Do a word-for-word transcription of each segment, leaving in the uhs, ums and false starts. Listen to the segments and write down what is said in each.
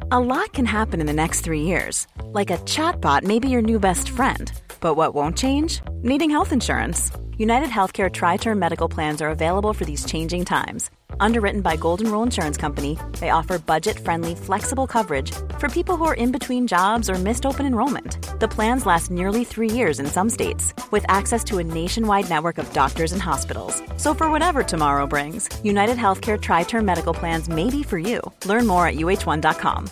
A lot can happen in the next three years. Like a chatbot may be your new best friend. But what won't change? Needing health insurance. United Healthcare Tri-Term Medical Plans are available for these changing times. Underwritten by Golden Rule Insurance Company, they offer budget-friendly, flexible coverage for people who are in between jobs or missed open enrollment. The plans last nearly three years in some states, with access to a nationwide network of doctors and hospitals. So for whatever tomorrow brings, United Healthcare Tri-Term Medical Plans may be for you. Learn more at U H one dot com.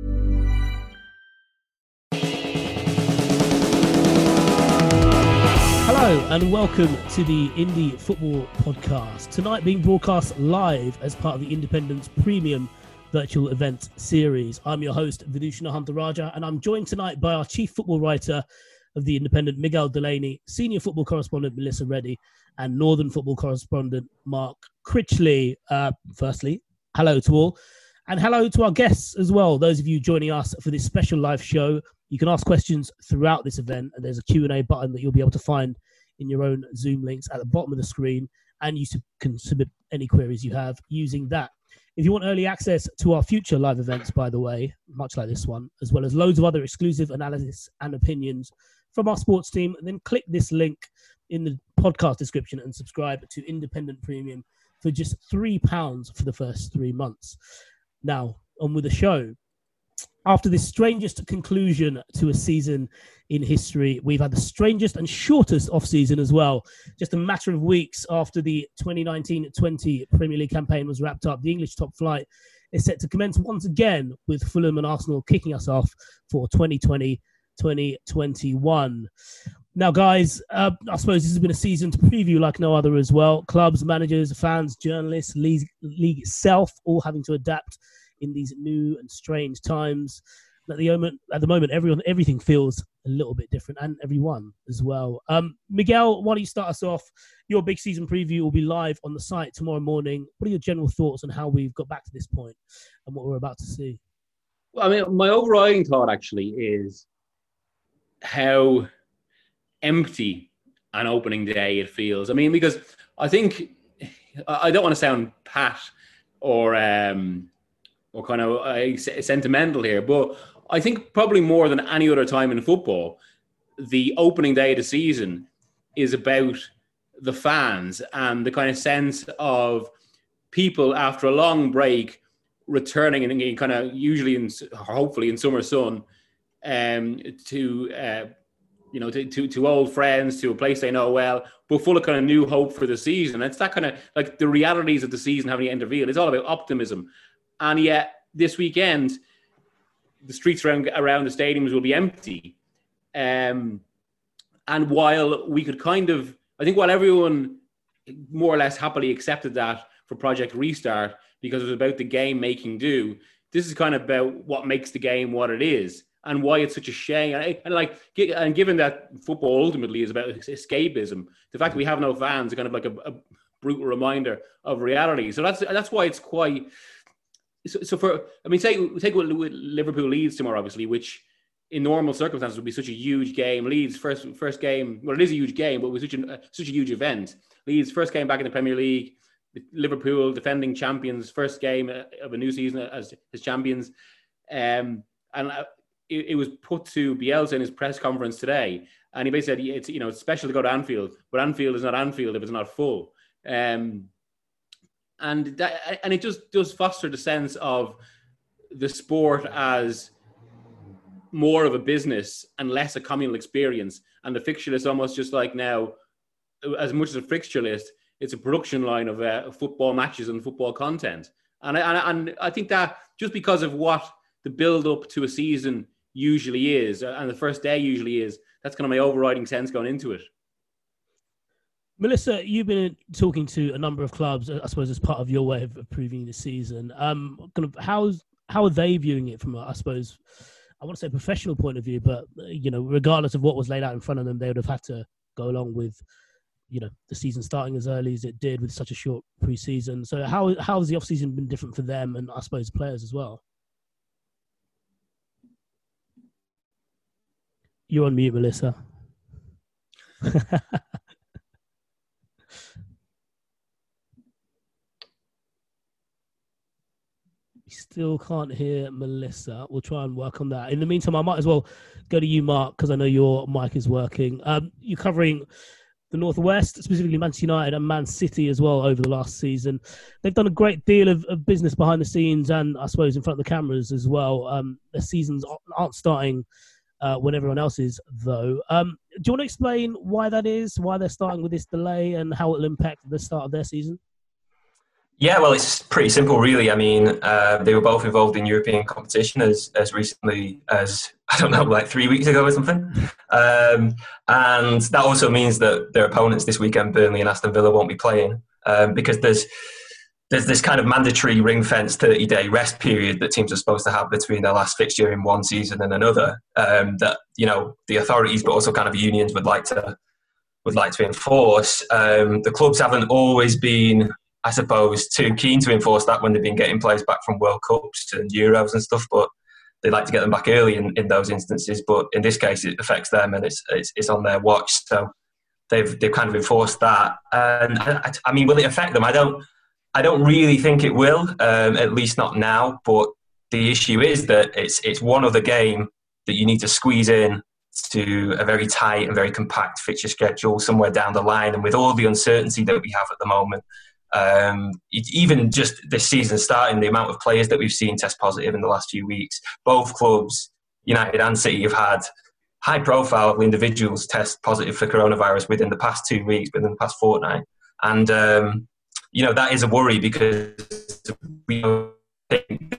Hello and welcome to the Indie Football Podcast. Tonight being broadcast live as part of the Independent's premium virtual event series. I'm your host, Vidushna Huntaraja, and I'm joined tonight by our chief football writer of the Independent, Miguel Delaney, senior football correspondent, Melissa Reddy, and Northern football correspondent, Mark Critchley. Uh, firstly, hello to all. And hello to our guests as well, those of you joining us for this special live show. You can ask questions throughout this event, and there's a Q and A button that you'll be able to find in your own Zoom links at the bottom of the screen, and you can submit any queries you have using that. If you want early access to our future live events, by the way, much like this one, as well as loads of other exclusive analysis and opinions from our sports team, then click this link in the podcast description and subscribe to Independent Premium for just three pounds for the first three months. Now, on with the show. After this strangest conclusion to a season in history, we've had the strangest and shortest off-season as well. Just a matter of weeks after the twenty nineteen twenty Premier League campaign was wrapped up, the English top flight is set to commence once again, with Fulham and Arsenal kicking us off for twenty twenty twenty twenty-one. Now, guys, uh, I suppose this has been a season to preview like no other as well. Clubs, managers, fans, journalists, league, league itself, all having to adapt in these new and strange times. At the moment, at the moment, everyone, everything feels a little bit different, and everyone as well. Um, Miguel, why don't you start us off? Your big season preview will be live on the site tomorrow morning. What are your general thoughts on how we've got back to this point and what we're about to see? Well, I mean, my overriding thought actually is how empty an opening day it feels. I mean, because I think I don't want to sound pat or um, or kind of uh, sentimental here, but I think probably more than any other time in football, the opening day of the season is about the fans and the kind of sense of people after a long break returning and, and kind of usually in hopefully in summer sun um, to uh, you know to, to to old friends, to a place they know well, but full of kind of new hope for the season. It's that kind of like the realities of the season having intervened. It's all about optimism. And yet, this weekend, the streets around around the stadiums will be empty. Um, and while we could kind of, I think while everyone more or less happily accepted that for Project Restart, because it was about the game making do, this is kind of about what makes the game what it is and why it's such a shame. And, and like, and given that football ultimately is about escapism, the fact that we have no fans is kind of like a, a brutal reminder of reality. So that's that's why it's quite... So, so for, I mean, take, take what Liverpool Leeds tomorrow, obviously, which in normal circumstances would be such a huge game. Leeds first first game, well, it is a huge game, but it was such, an, uh, such a huge event. Leeds first game back in the Premier League, Liverpool defending champions, first game of a new season as, as champions. Um, and uh, it, it was put to Bielsa in his press conference today. And he basically said, it's, you know, it's special to go to Anfield, but Anfield is not Anfield if it's not full. Um And that, and it just does foster the sense of the sport as more of a business and less a communal experience. And the fixture list almost just like now, as much as a fixture list, it's a production line of uh, football matches and football content. And I, and, and I think that just because of what the build up to a season usually is, and the first day usually is, that's kind of my overriding sense going into it. Melissa, you've been talking to a number of clubs, I suppose, as part of your way of previewing the season. Um, kind of how's how are they viewing it from, a, I suppose, I want to say a professional point of view, but you know, regardless of what was laid out in front of them, they would have had to go along with, you know, the season starting as early as it did with such a short pre-season. So how how has the off season been different for them and I suppose players as well? You're on mute, Melissa. still can't hear Melissa. We'll try and work on that. In the meantime, I might as well go to you, Mark, because I know your mic is working. Um, you're covering the Northwest, specifically Manchester United and Man City as well over the last season. They've done a great deal of, of business behind the scenes and I suppose in front of the cameras as well. Um, their seasons aren't starting uh, when everyone else is, though. Um, do you want to explain why that is, why they're starting with this delay and how it will impact the start of their season? Yeah, well, it's pretty simple, really. I mean, uh, they were both involved in European competition as as recently as, I don't know, like three weeks ago or something. Um, and that also means that their opponents this weekend, Burnley and Aston Villa, won't be playing um, because there's there's this kind of mandatory ring-fence thirty-day rest period that teams are supposed to have between their last fixture in one season and another um, that, you know, the authorities, but also kind of unions would like to would like to enforce. Um, the clubs haven't always been, I suppose, too keen to enforce that when they've been getting players back from World Cups and Euros and stuff, but they like to get them back early in, in those instances. But in this case, it affects them and it's it's, it's on their watch. So they've they've kind of enforced that. And I, I mean, will it affect them? I don't I don't really think it will, um, at least not now. But the issue is that it's it's one other game that you need to squeeze in to a very tight and very compact fixture schedule somewhere down the line. And with all the uncertainty that we have at the moment, Um, even just this season starting, the amount of players that we've seen test positive in the last few weeks, both clubs, United and City, have had high-profile individuals test positive for coronavirus within the past two weeks, within the past fortnight. And, um, you know, that is a worry because we don't think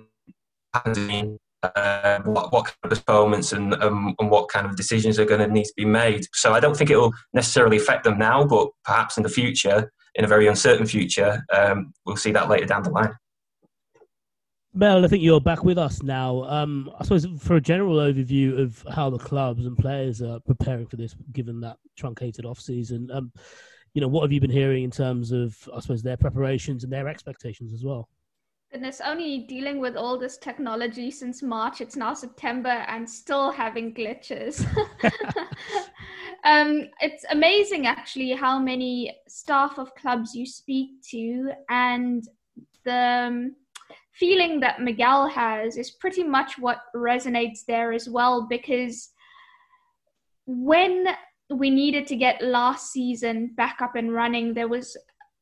uh, what, what kind of postponements and, um, and what kind of decisions are going to need to be made. So I don't think it will necessarily affect them now, but perhaps in the future, in a very uncertain future, um, we'll see that later down the line. Mel, I think you're back with us now. Um, I suppose for a general overview of how the clubs and players are preparing for this, given that truncated off-season, um, you know, what have you been hearing in terms of, I suppose, their preparations and their expectations as well? Goodness, only dealing with all this technology since March. It's now September and still having glitches. um, it's amazing, actually, how many staff of clubs you speak to, and the um, feeling that Miguel has is pretty much what resonates there as well, because when we needed to get last season back up and running, there was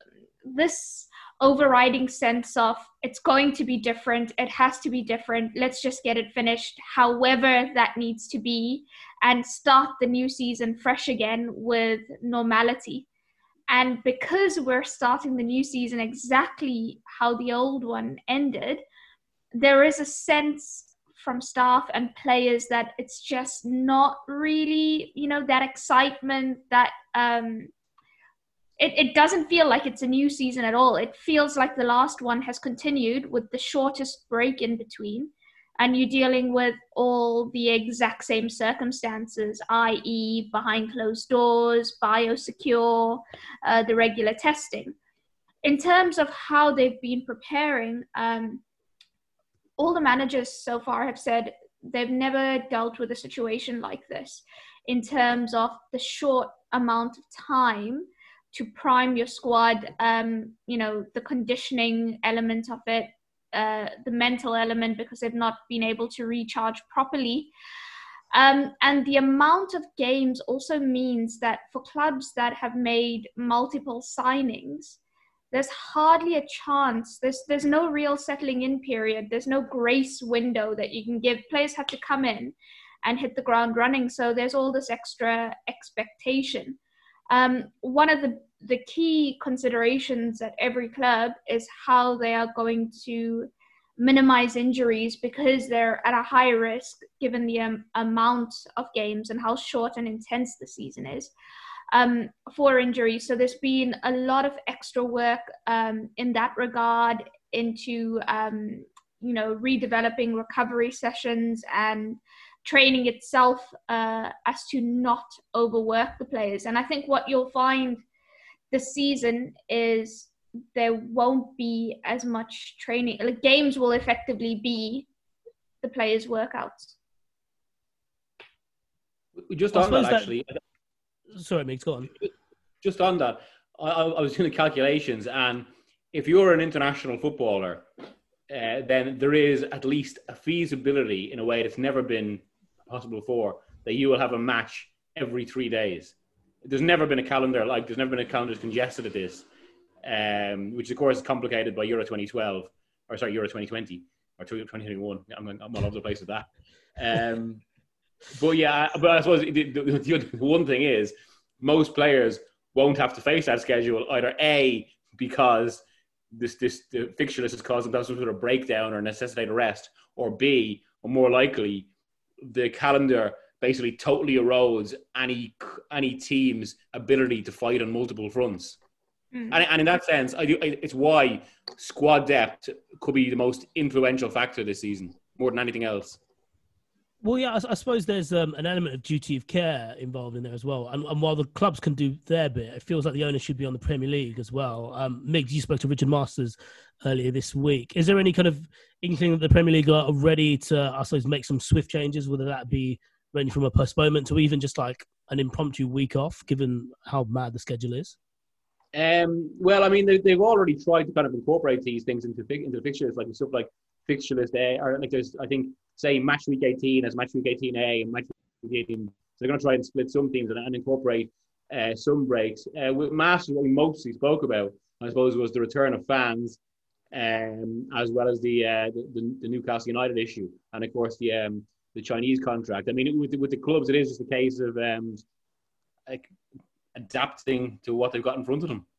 this overriding sense of it's going to be different, it has to be different, let's just get it finished however that needs to be and start the new season fresh again with normality. And because we're starting the new season exactly how the old one ended, there is a sense from staff and players that it's just not really, you know, that excitement, that um It, it doesn't feel like it's a new season at all. It feels like the last one has continued with the shortest break in between. And you're dealing with all the exact same circumstances, that is behind closed doors, biosecure, uh, the regular testing. In terms of how they've been preparing, um, all the managers so far have said they've never dealt with a situation like this in terms of the short amount of time to prime your squad, um, you know, the conditioning element of it, uh, the mental element, because they've not been able to recharge properly. Um, and the amount of games also means that for clubs that have made multiple signings, there's hardly a chance. There's, there's no real settling in period. There's no grace window that you can give. Players have to come in and hit the ground running. So there's all this extra expectation. Um, one of the, the key considerations at every club is how they are going to minimize injuries, because they're at a high risk given the um, amount of games and how short and intense the season is um, for injuries. So there's been a lot of extra work um, in that regard into, um, you know, redeveloping recovery sessions and training itself uh, as to not overwork the players. And I think what you'll find this season is there won't be as much training. Like, games will effectively be the players' workouts. Just on that, that, actually. Sorry, Migs, go on. Just on that, I, I was doing the calculations, and if you're an international footballer uh, then there is at least a feasibility in a way that's never been possible before that you will have a match every three days. There's never been a calendar like there's never been a calendar as congested as this, um, which of course is complicated by Euro twenty twelve or sorry Euro twenty twenty or twenty twenty-one. I'm, I'm all over the place with that. Um, but yeah, but I suppose the, the, the one thing is most players won't have to face that schedule either A because this this the fixture list has caused them to have some sort of breakdown or necessitate a rest, or B, or more likely, the calendar basically totally erodes any any team's ability to fight on multiple fronts. Mm-hmm. And, and in that sense, I do, it's why squad depth could be the most influential factor this season, more than anything else. Well, yeah, I, I suppose there's um, an element of duty of care involved in there as well. And, and while the clubs can do their bit, it feels like the onus should be on the Premier League as well. Um, Migs, you spoke to Richard Masters earlier this week. Is there any kind of inkling that the Premier League are ready to, I suppose, make some swift changes, whether that be ranging from a postponement to even just like an impromptu week off, given how mad the schedule is? Um, well, I mean, they, they've already tried to kind of incorporate these things into into the fixtures, like stuff like fixture list A, or like there's, I think, say match week eighteen as match week eighteen A and match week eighteen. So they're going to try and split some teams and, and incorporate uh, some breaks. Uh, with Masters, what we mostly spoke about, I suppose, was the return of fans, um, as well as the, uh, the, the the Newcastle United issue, and of course the um, the Chinese contract. I mean, with the, with the clubs, it is just a case of um, like adapting to what they've got in front of them.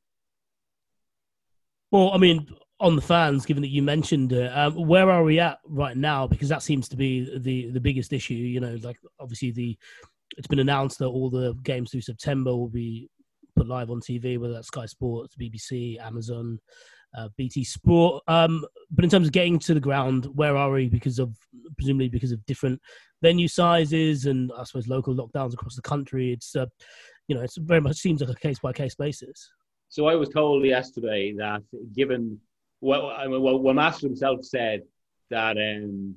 Well, I mean, on the fans, given that you mentioned it, um, where are we at right now? Because that seems to be the, the biggest issue. You know, like obviously the it's been announced that all the games through September will be put live on T V, whether that's Sky Sports, B B C, Amazon, uh, B T Sport. Um, but in terms of getting to the ground, where are we? Because of presumably because of different venue sizes and I suppose local lockdowns across the country. It's uh, you know, it's very much seems like a case by case basis. So I was told yesterday that given well, well, well Master himself said that um,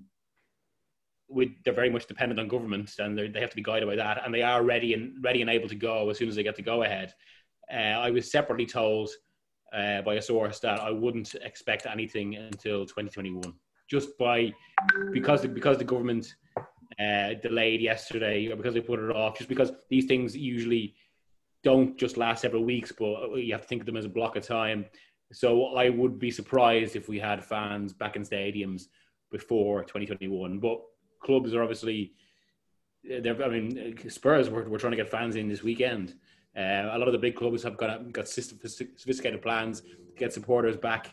we, they're very much dependent on government and they have to be guided by that, and they are ready and ready and able to go as soon as they get the go ahead. Uh, I was separately told uh, by a source that I wouldn't expect anything until twenty twenty-one, just by because the, because the government uh, delayed yesterday or because they put it off, just because these things usually don't just last several weeks, but you have to think of them as a block of time. So I would be surprised if we had fans back in stadiums before twenty twenty-one. But clubs are obviously, they're, I mean, Spurs were, were trying to get fans in this weekend. Uh, a lot of the big clubs have got got sophisticated plans to get supporters back.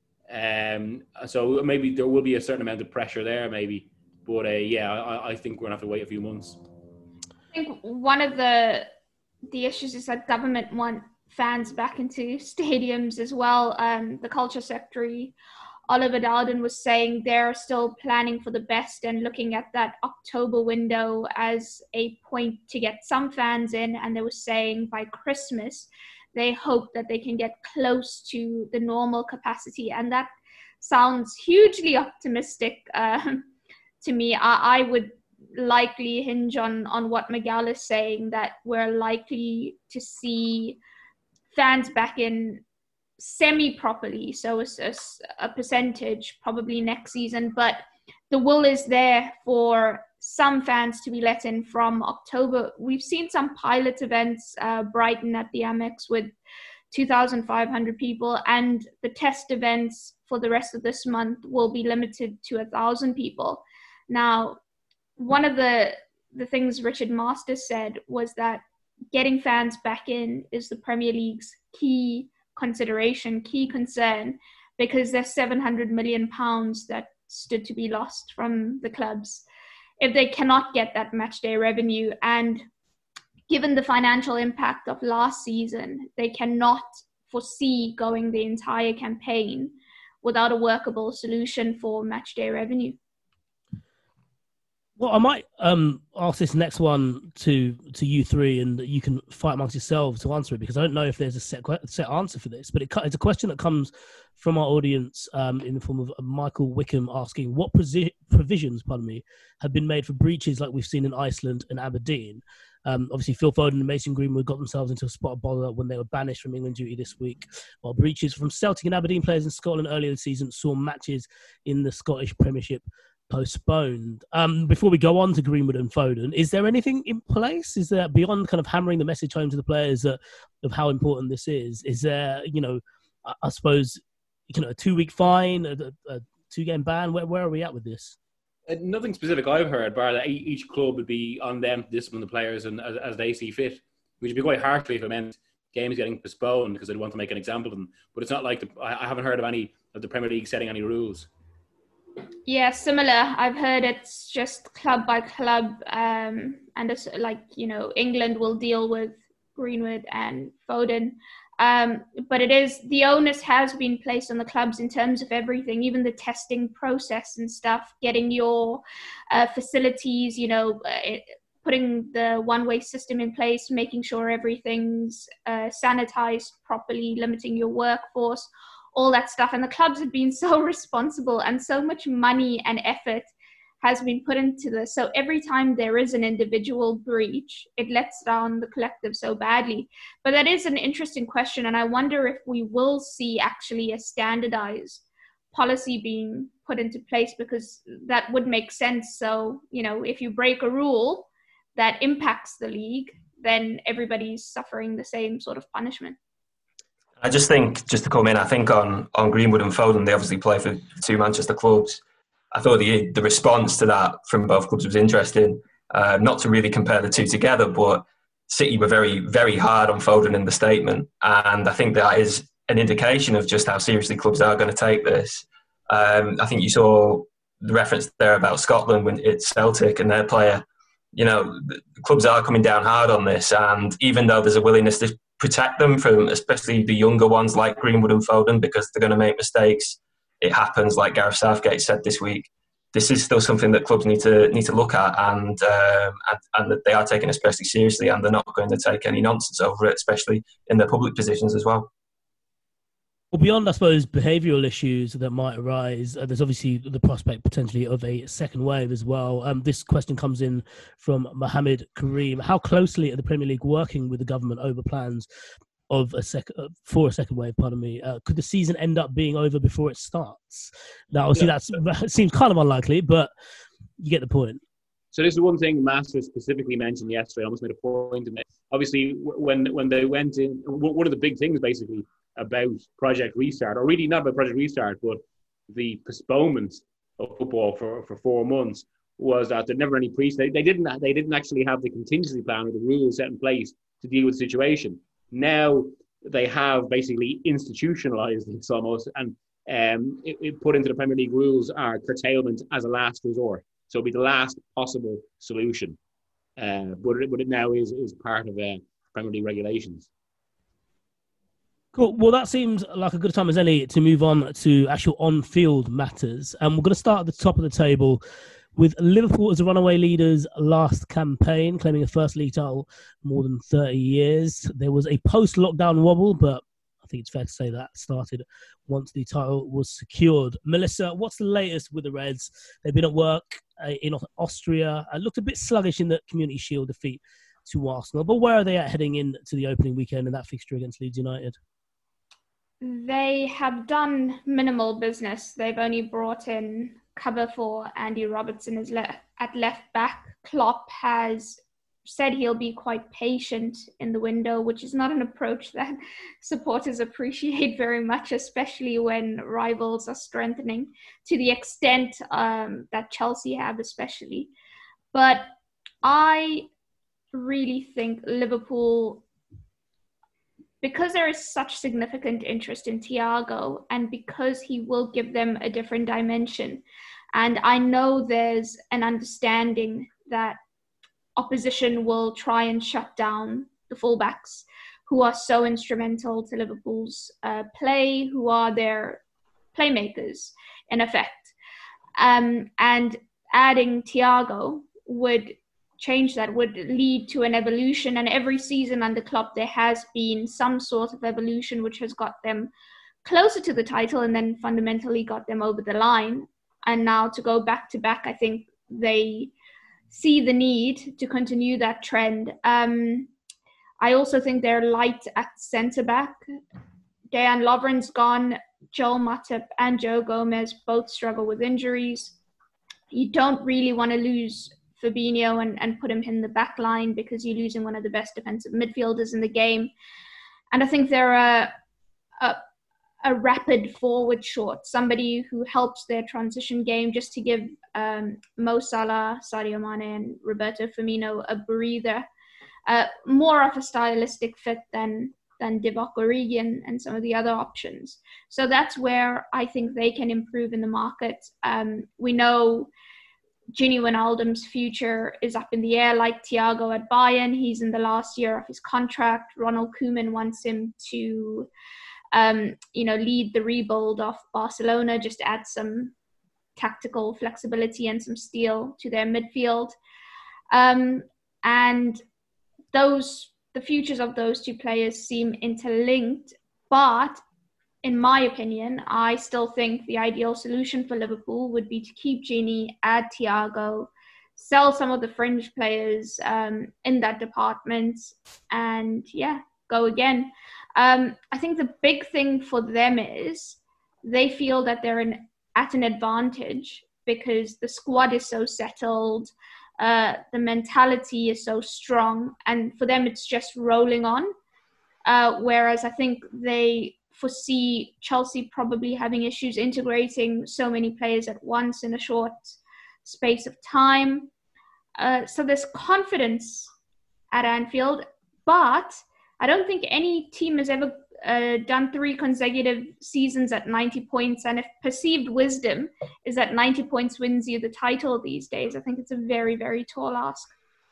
Um, so maybe there will be a certain amount of pressure there, maybe. But uh, yeah, I, I think we're going to have to wait a few months. I think one of the the issues is that government want fans back into stadiums as well. Um, the culture secretary, Oliver Dowden, was saying they're still planning for the best and looking at that October window as a point to get some fans in. And they were saying by Christmas, they hope that they can get close to the normal capacity. And that sounds hugely optimistic um, to me. I, I would likely hinge on on what Miguel is saying, that we're likely to see fans back in semi-properly, so a, a, a percentage probably next season, but the will is there for some fans to be let in from October. We've seen some pilot events, uh, Brighton at the Amex with two thousand five hundred people, and the test events for the rest of this month will be limited to one thousand people. Now, one of the the things Richard Masters said was that getting fans back in is the Premier League's key consideration, key concern, because there's seven hundred million pounds that stood to be lost from the clubs if they cannot get that match day revenue. And given the financial impact of last season, they cannot foresee going the entire campaign without a workable solution for match day revenue. Well, I might um, ask this next one to to you three, and you can fight amongst yourselves to answer it, because I don't know if there's a set set answer for this. But it, it's a question that comes from our audience um, in the form of Michael Wickham asking, what provisions, pardon me, have been made for breaches like we've seen in Iceland and Aberdeen? Um, obviously, Phil Foden and Mason Greenwood got themselves into a spot of bother when they were banished from England duty this week, while breaches from Celtic and Aberdeen players in Scotland earlier this season saw matches in the Scottish Premiership postponed. Um, before we go on to Greenwood and Foden, is there anything in place? Is there, beyond kind of hammering the message home to the players that, of how important this is, is there, you know, I, I suppose, you know, a two-week fine, a, a two-game ban? Where, where are we at with this? Uh, nothing specific I've heard, bar that each club would be on them to discipline the players and as, as they see fit, which would be quite harshly if it meant games getting postponed because they'd want to make an example of them. But it's not like the, I, I haven't heard of any of the Premier League setting any rules. Yeah, similar. I've heard it's just club by club, um, and it's like, you know, England will deal with Greenwood and Foden. Um, but it is, the onus has been placed on the clubs in terms of everything, even the testing process and stuff, getting your uh, facilities, you know, uh, putting the one-way system in place, making sure everything's uh, sanitized properly, limiting your workforce, all that stuff. And the clubs have been so responsible, and so much money and effort has been put into this. So every time there is an individual breach, it lets down the collective so badly. But that is an interesting question. And I wonder if we will see actually a standardized policy being put into place, because that would make sense. So, you know, if you break a rule that impacts the league, then everybody's suffering the same sort of punishment. I just think, just to come in, I think on, on Greenwood and Foden, they obviously play for two Manchester clubs. I thought the the response to that from both clubs was interesting. Uh, not to really compare the two together, but City were very, very hard on Foden in the statement. And I think that is an indication of just how seriously clubs are going to take this. Um, I think you saw the reference there about Scotland when it's Celtic and their player. You know, the clubs are coming down hard on this. And even though there's a willingness to protect them from especially the younger ones like Greenwood and Foden, because they're going to make mistakes, it happens, like Gareth Southgate said this week. This is still something that clubs need to need to look at, and um, and, and that they are taking especially seriously, and they're not going to take any nonsense over it, especially in their public positions as well. Well, beyond, I suppose, behavioural issues that might arise, uh, there's obviously the prospect potentially of a second wave as well. Um, this question comes in from Mohammed Kareem. How closely are the Premier League working with the government over plans of a sec- uh, for a second wave, pardon me? Uh, could the season end up being over before it starts? Now, obviously, yeah. that's, that seems kind of unlikely, but you get the point. So this is one thing Master specifically mentioned yesterday. I almost made a point of it. Obviously, when when they went in, one of the big things basically about Project Restart, or really not about Project Restart, but the postponement of football for, for four months, was that there never any pre. They, they didn't they didn't actually have the contingency plan or the rules set in place to deal with the situation. Now they have basically institutionalized this almost, and um, it, it put into the Premier League rules are curtailment as a last resort. So it'll be the last possible solution. Uh, but, it, but it now is, is part of uh, Premier League regulations. Cool. Well, that seems like a good time as any to move on to actual on-field matters. And um, we're going to start at the top of the table with Liverpool as the runaway leaders last campaign, claiming a first league title more than thirty years. There was a post-lockdown wobble, but I think it's fair to say that started once the title was secured. Melissa, what's the latest with the Reds? They've been at work uh, in Austria. Uh, looked a bit sluggish in the Community Shield defeat to Arsenal. But where are they at heading into the opening weekend in that fixture against Leeds United? They have done minimal business. They've only brought in cover for Andy Robertson as le- at left back. Klopp has said he'll be quite patient in the window, which is not an approach that supporters appreciate very much, especially when rivals are strengthening to the extent um, that Chelsea have especially. But I really think Liverpool, because there is such significant interest in Thiago, and because he will give them a different dimension, and I know there's an understanding that opposition will try and shut down the fullbacks who are so instrumental to Liverpool's uh, play, who are their playmakers in effect. Um, and adding Thiago would change that, would lead to an evolution. And every season under Klopp, there has been some sort of evolution which has got them closer to the title and then fundamentally got them over the line. And now to go back to back, I think they see the need to continue that trend. Um, I also think they're light at centre back. Dejan Lovren's gone. Joel Matip and Joe Gomez both struggle with injuries. You don't really want to lose Fabinho and, and put him in the back line because you're losing one of the best defensive midfielders in the game. And I think they're a, a, a rapid forward short, somebody who helps their transition game just to give um, Mo Salah, Sadio Mane and Roberto Firmino a breather. Uh, more of a stylistic fit than than Divock Origi and, and some of the other options. So that's where I think they can improve in the market. Um, we know Gini Wijnaldum's future is up in the air, like Thiago at Bayern. He's in the last year of his contract. Ronald Koeman wants him to, um, you know, lead the rebuild of Barcelona, just add some tactical flexibility and some steel to their midfield. Um, and those the futures of those two players seem interlinked, but in my opinion, I still think the ideal solution for Liverpool would be to keep Gini, add Thiago, sell some of the fringe players um, in that department, and yeah, go again. Um, I think the big thing for them is they feel that they're in, at an advantage because the squad is so settled. Uh, the mentality is so strong, and for them it's just rolling on. Uh, whereas I think they foresee Chelsea probably having issues integrating so many players at once in a short space of time. Uh, so there's confidence at Anfield, but I don't think any team has ever uh, done three consecutive seasons at ninety points. And if perceived wisdom is that ninety points wins you the title these days, I think it's a very, very tall ask.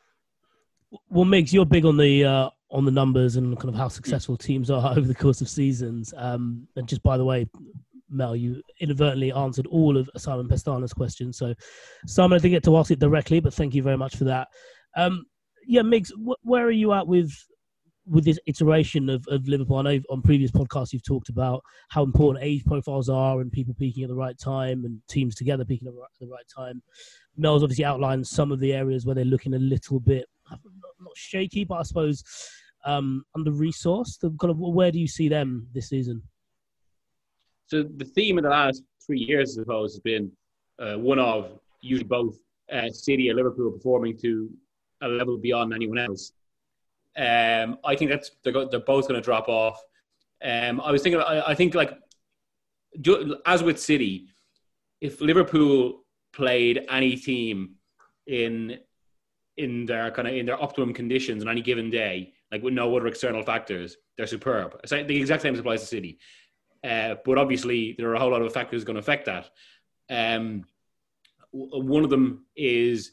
Well, Migs, you're big on the uh, on the numbers and kind of how successful teams are over the course of seasons. Um, and just by the way, Mel, you inadvertently answered all of Simon Pestana's questions. So, Simon, I didn't get to ask it directly, but thank you very much for that. Um, yeah, Migs, wh- where are you at with with this iteration of, of Liverpool? I know on previous podcasts you've talked about how important age profiles are and people peaking at the right time and teams together peaking at the right time. Mel's obviously outlined some of the areas where they're looking a little bit, not shaky, but I suppose um, under-resourced. Kind of, where do you see them this season? So the theme of the last three years, I suppose, has been uh, one of usually both uh, City and Liverpool performing to a level beyond anyone else. Um, I think that's they're, go, they're both going to drop off. Um, I was thinking, I, I think like as with City, if Liverpool played any team in in their kind of in their optimum conditions on any given day, like with no other external factors, they're superb. It's like the exact same applies to City, uh, but obviously there are a whole lot of factors going to affect that. Um, one of them is,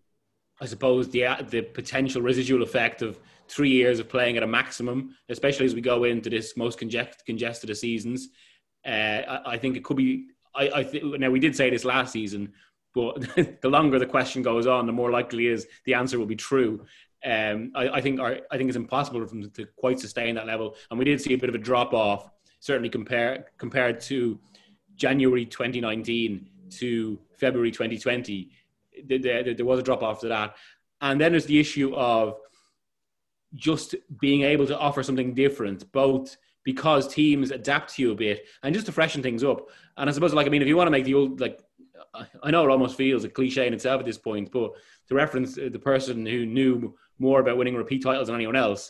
I suppose, the the potential residual effect of three years of playing at a maximum, especially as we go into this most congest, congested of seasons. Uh, I, I think it could be. I, I th- now we did say this last season, but the longer the question goes on, the more likely is the answer will be true. Um, I, I think our, I think it's impossible for them to quite sustain that level, and we did see a bit of a drop off, certainly compare compared to January twenty nineteen to February twenty twenty. There, there, there was a drop off to that, and then there's the issue of just being able to offer something different, both because teams adapt to you a bit and just to freshen things up. And I suppose, like, I mean, if you want to make the old, like, I know it almost feels a cliche in itself at this point, but to reference the person who knew more about winning repeat titles than anyone else,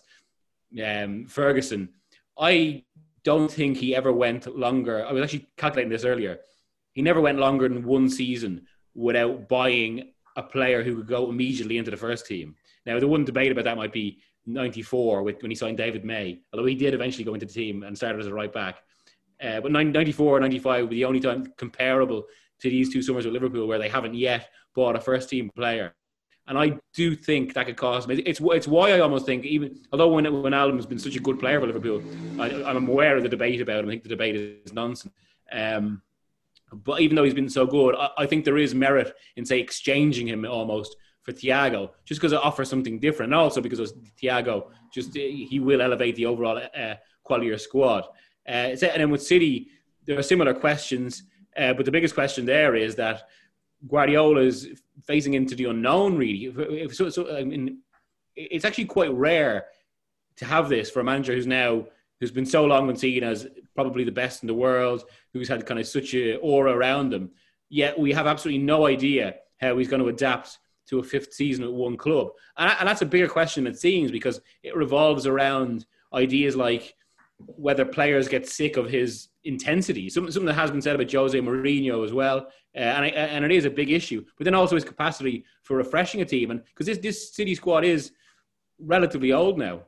um, Ferguson, I don't think he ever went longer. I was actually calculating this earlier. He never went longer than one season without buying a player who could go immediately into the first team. Now, the one debate about that might be ninety-four with, when he signed David May, although he did eventually go into the team and started as a right back. Uh, but ninety-four, ninety-five would be the only time comparable to these two summers with Liverpool where they haven't yet bought a first team player. And I do think that could cost them. It's, it's why I almost think, even although when Wijnaldum's been such a good player for Liverpool, I, I'm aware of the debate about him. I think the debate is nonsense. Um, but even though he's been so good, I, I think there is merit in, say, exchanging him almost for Thiago, just because it offers something different, and also because Thiago, just he will elevate the overall uh, quality of your squad. Uh, and then with City, there are similar questions, uh, but the biggest question there is that Guardiola is facing into the unknown, really. If, so, so, I mean, it's actually quite rare to have this for a manager who's now who's been so long been seen as probably the best in the world, who's had kind of such a aura around him. Yet we have absolutely no idea how he's going to adapt to a fifth season at one club. And, and that's a bigger question, it seems, because it revolves around ideas like whether players get sick of his intensity. Something, something that has been said about Jose Mourinho as well. Uh, and, and it is a big issue. But then also his capacity for refreshing a team. And because this, this City squad is relatively old now.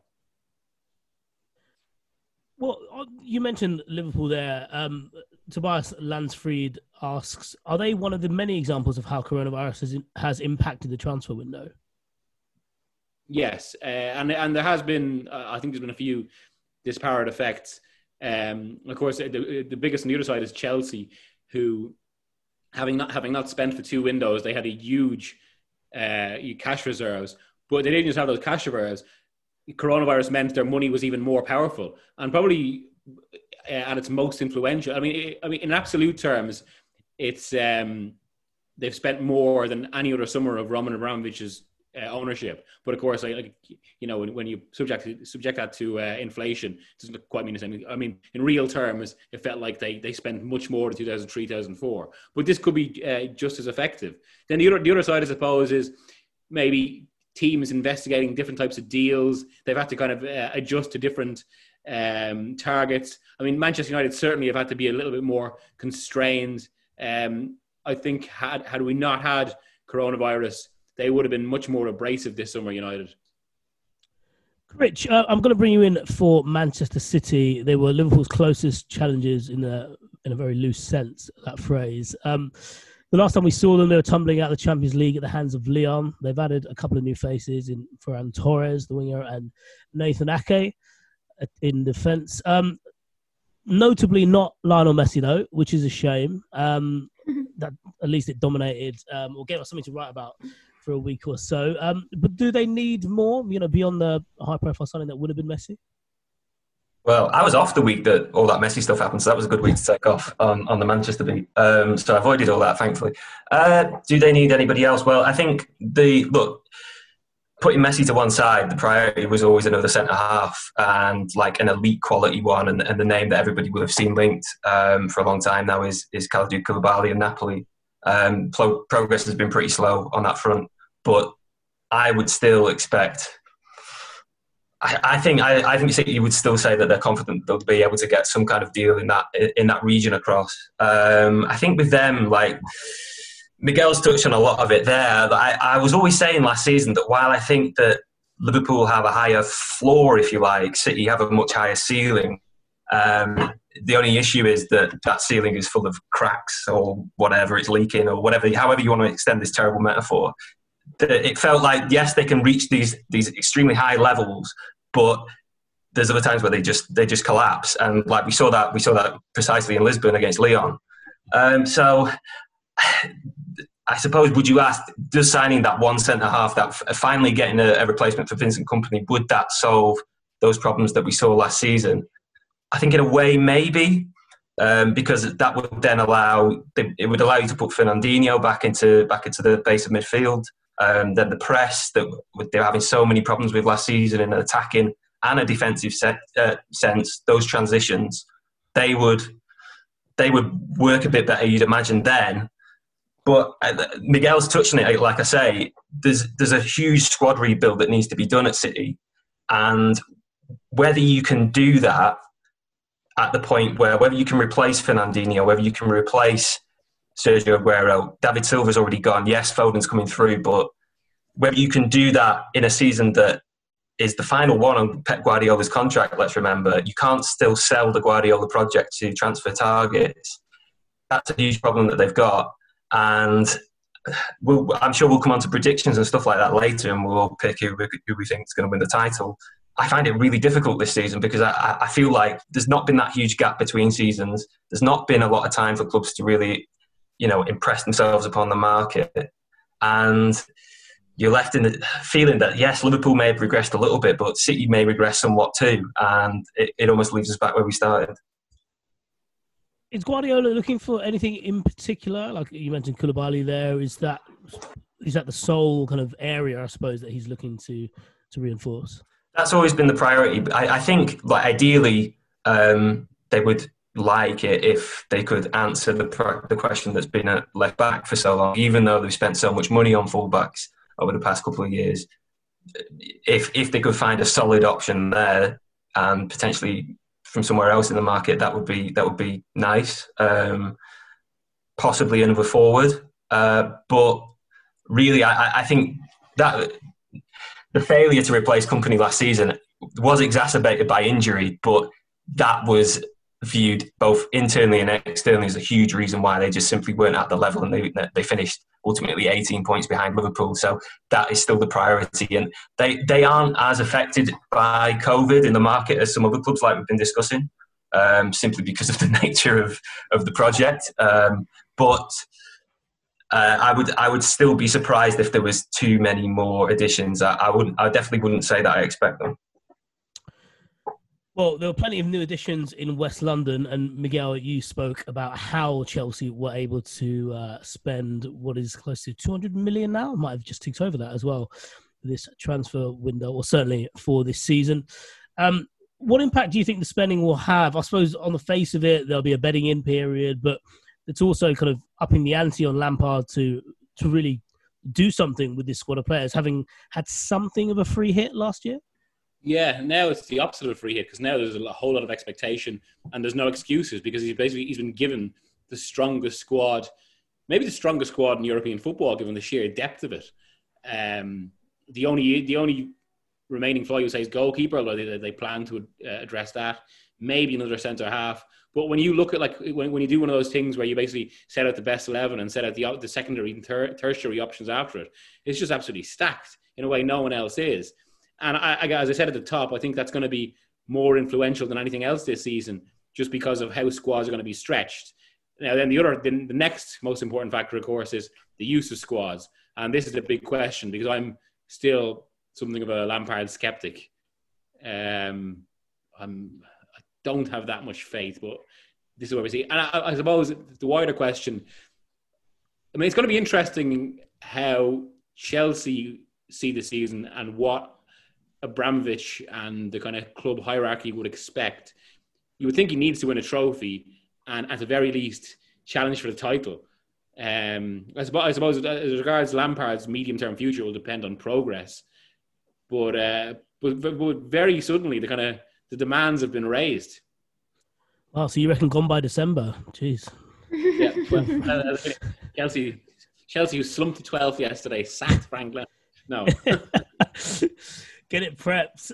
Well, you mentioned Liverpool there. Um, Tobias Lansfried asks, are they one of the many examples of how coronavirus has, has impacted the transfer window? Yes. Uh, and, and there has been, uh, I think there's been a few disparate effects. Um, of course, the, the biggest on the other side is Chelsea, who, having not having not spent for two windows, they had a huge uh, cash reserves. But they didn't just have those cash reserves. Coronavirus meant their money was even more powerful and probably uh, at its most influential. I mean, it, I mean, in absolute terms, it's um, they've spent more than any other summer of Roman Abramovich's uh, ownership. But of course, like, like you know, when, when you subject subject that to uh, inflation, it doesn't quite mean the same. I mean, in real terms, it felt like they they spent much more in two thousand three, two thousand four. But this could be uh, just as effective. Then the other the other side, I suppose, is maybe teams investigating different types of deals. They've had to kind of uh, adjust to different um, targets. I mean, Manchester United certainly have had to be a little bit more constrained. Um, I think had had we not had coronavirus, they would have been much more abrasive this summer, United. Rich, uh, I'm going to bring you in for Manchester City. They were Liverpool's closest challengers in a, in a very loose sense, that phrase. Um, The last time we saw them, they were tumbling out of the Champions League at the hands of Lyon. They've added a couple of new faces in Ferran Torres, the winger, and Nathan Ake in defence. Um, notably not Lionel Messi, though, which is a shame. Um, that at least it dominated um, or gave us something to write about for a week or so. Um, but do they need more, you know, beyond the high-profile signing that would have been Messi? Well, I was off the week that all that Messi stuff happened, so that was a good week to take off on, on the Manchester beat. Um, so I avoided all that, thankfully. Uh, do they need anybody else? Well, I think the look, putting Messi to one side, the priority was always another centre half and like an elite quality one, and, and the name that everybody will have seen linked um, for a long time now is is Kalidou Koulibaly of Napoli. Um, pro- progress has been pretty slow on that front, but I would still expect. I, I think I, I think City would still say that they're confident they'll be able to get some kind of deal in that in that region across. Um, I think with them, like Miguel's touched on a lot of it there. I, I was always saying last season that while I think that Liverpool have a higher floor, if you like, City have a much higher ceiling. Um, the only issue is that that ceiling is full of cracks or whatever, it's leaking or whatever. However you want to extend this terrible metaphor. It felt like, yes, they can reach these these extremely high levels, but there's other times where they just they just collapse, and like we saw that we saw that precisely in Lisbon against Lyon. Um, so, I suppose, would you ask, does signing that one centre half, that finally getting a, a replacement for Vincent Kompany, would that solve those problems that we saw last season? I think in a way, maybe. Um, because that would then allow it would allow you to put Fernandinho back into back into the base of midfield. Um, then the press that they were having so many problems with last season in an attacking and a defensive set, uh, sense, those transitions, they would they would work a bit better, you'd imagine then. But uh, Miguel's touched on it, like I say, there's there's a huge squad rebuild that needs to be done at City, and whether you can do that at the point where whether you can replace Fernandinho, whether you can replace Sergio Aguero, David Silva's already gone. Yes, Foden's coming through, but whether you can do that in a season that is the final one on Pep Guardiola's contract, let's remember, you can't still sell the Guardiola project to transfer targets. That's a huge problem that they've got. And we'll, I'm sure we'll come on to predictions and stuff like that later, and we'll pick who, who we think is going to win the title. I find it really difficult this season because I, I feel like there's not been that huge gap between seasons. There's not been a lot of time for clubs to really, you know, impress themselves upon the market. And you're left in the feeling that, yes, Liverpool may have regressed a little bit, but City may regress somewhat too. And it, it almost leaves us back where we started. Is Guardiola looking for anything in particular? Like you mentioned Koulibaly there. Is that is that the sole kind of area, I suppose, that he's looking to to reinforce? That's always been the priority. I, I think, like, ideally, um, they would like it if they could answer the the question that's been at left back for so long, even though they've spent so much money on fullbacks over the past couple of years. If if they could find a solid option there and potentially from somewhere else in the market, that would be that would be nice. Um, possibly another forward, uh, but really, I, I think that the failure to replace Kompany last season was exacerbated by injury, but that was viewed both internally and externally as a huge reason why they just simply weren't at the level, and they they finished ultimately eighteen points behind Liverpool. So that is still the priority, and they they aren't as affected by COVID in the market as some other clubs, like we've been discussing, um, simply because of the nature of of the project. Um, but uh, I would I would still be surprised if there was too many more additions. I, I wouldn't I definitely wouldn't say that I expect them. Well, there were plenty of new additions in West London, and Miguel, you spoke about how Chelsea were able to uh, spend what is close to two hundred million now. Might have just ticked over that as well, this transfer window, or certainly for this season. Um, what impact do you think the spending will have? I suppose on the face of it, there'll be a bedding in period, but it's also kind of upping the ante on Lampard to to really do something with this squad of players, having had something of a free hit last year. Yeah, now it's the opposite of a free hit, because now there's a whole lot of expectation and there's no excuses, because he's basically he's been given the strongest squad, maybe the strongest squad in European football, given the sheer depth of it. Um, the only the only remaining flaw you would say is goalkeeper, although they, they plan to uh, address that. Maybe another centre half. But when you look at, like, when, when you do one of those things where you basically set out the best eleven and set out the the secondary and ter- tertiary options after it, it's just absolutely stacked in a way no one else is. And I, I, as I said at the top, I think that's going to be more influential than anything else this season, just because of how squads are going to be stretched. Now, then the other, the, the next most important factor, of course, is the use of squads. And this is a big question, because I'm still something of a Lampard skeptic. Um, I'm, I don't have that much faith, but this is what we see. And I, I suppose the wider question, I mean, it's going to be interesting how Chelsea see the season and what Abramovich and the kind of club hierarchy would expect. You would think he needs to win a trophy and, at the very least, challenge for the title. Um, I suppose, I suppose as regards Lampard's medium-term future will depend on progress, but, uh, but but very suddenly the kind of the demands have been raised. Wow, so you reckon gone by December? Jeez. Yeah, well, uh, Chelsea, Chelsea, who slumped to twelfth yesterday, sacked Frank Lampard. No. Get it prepped.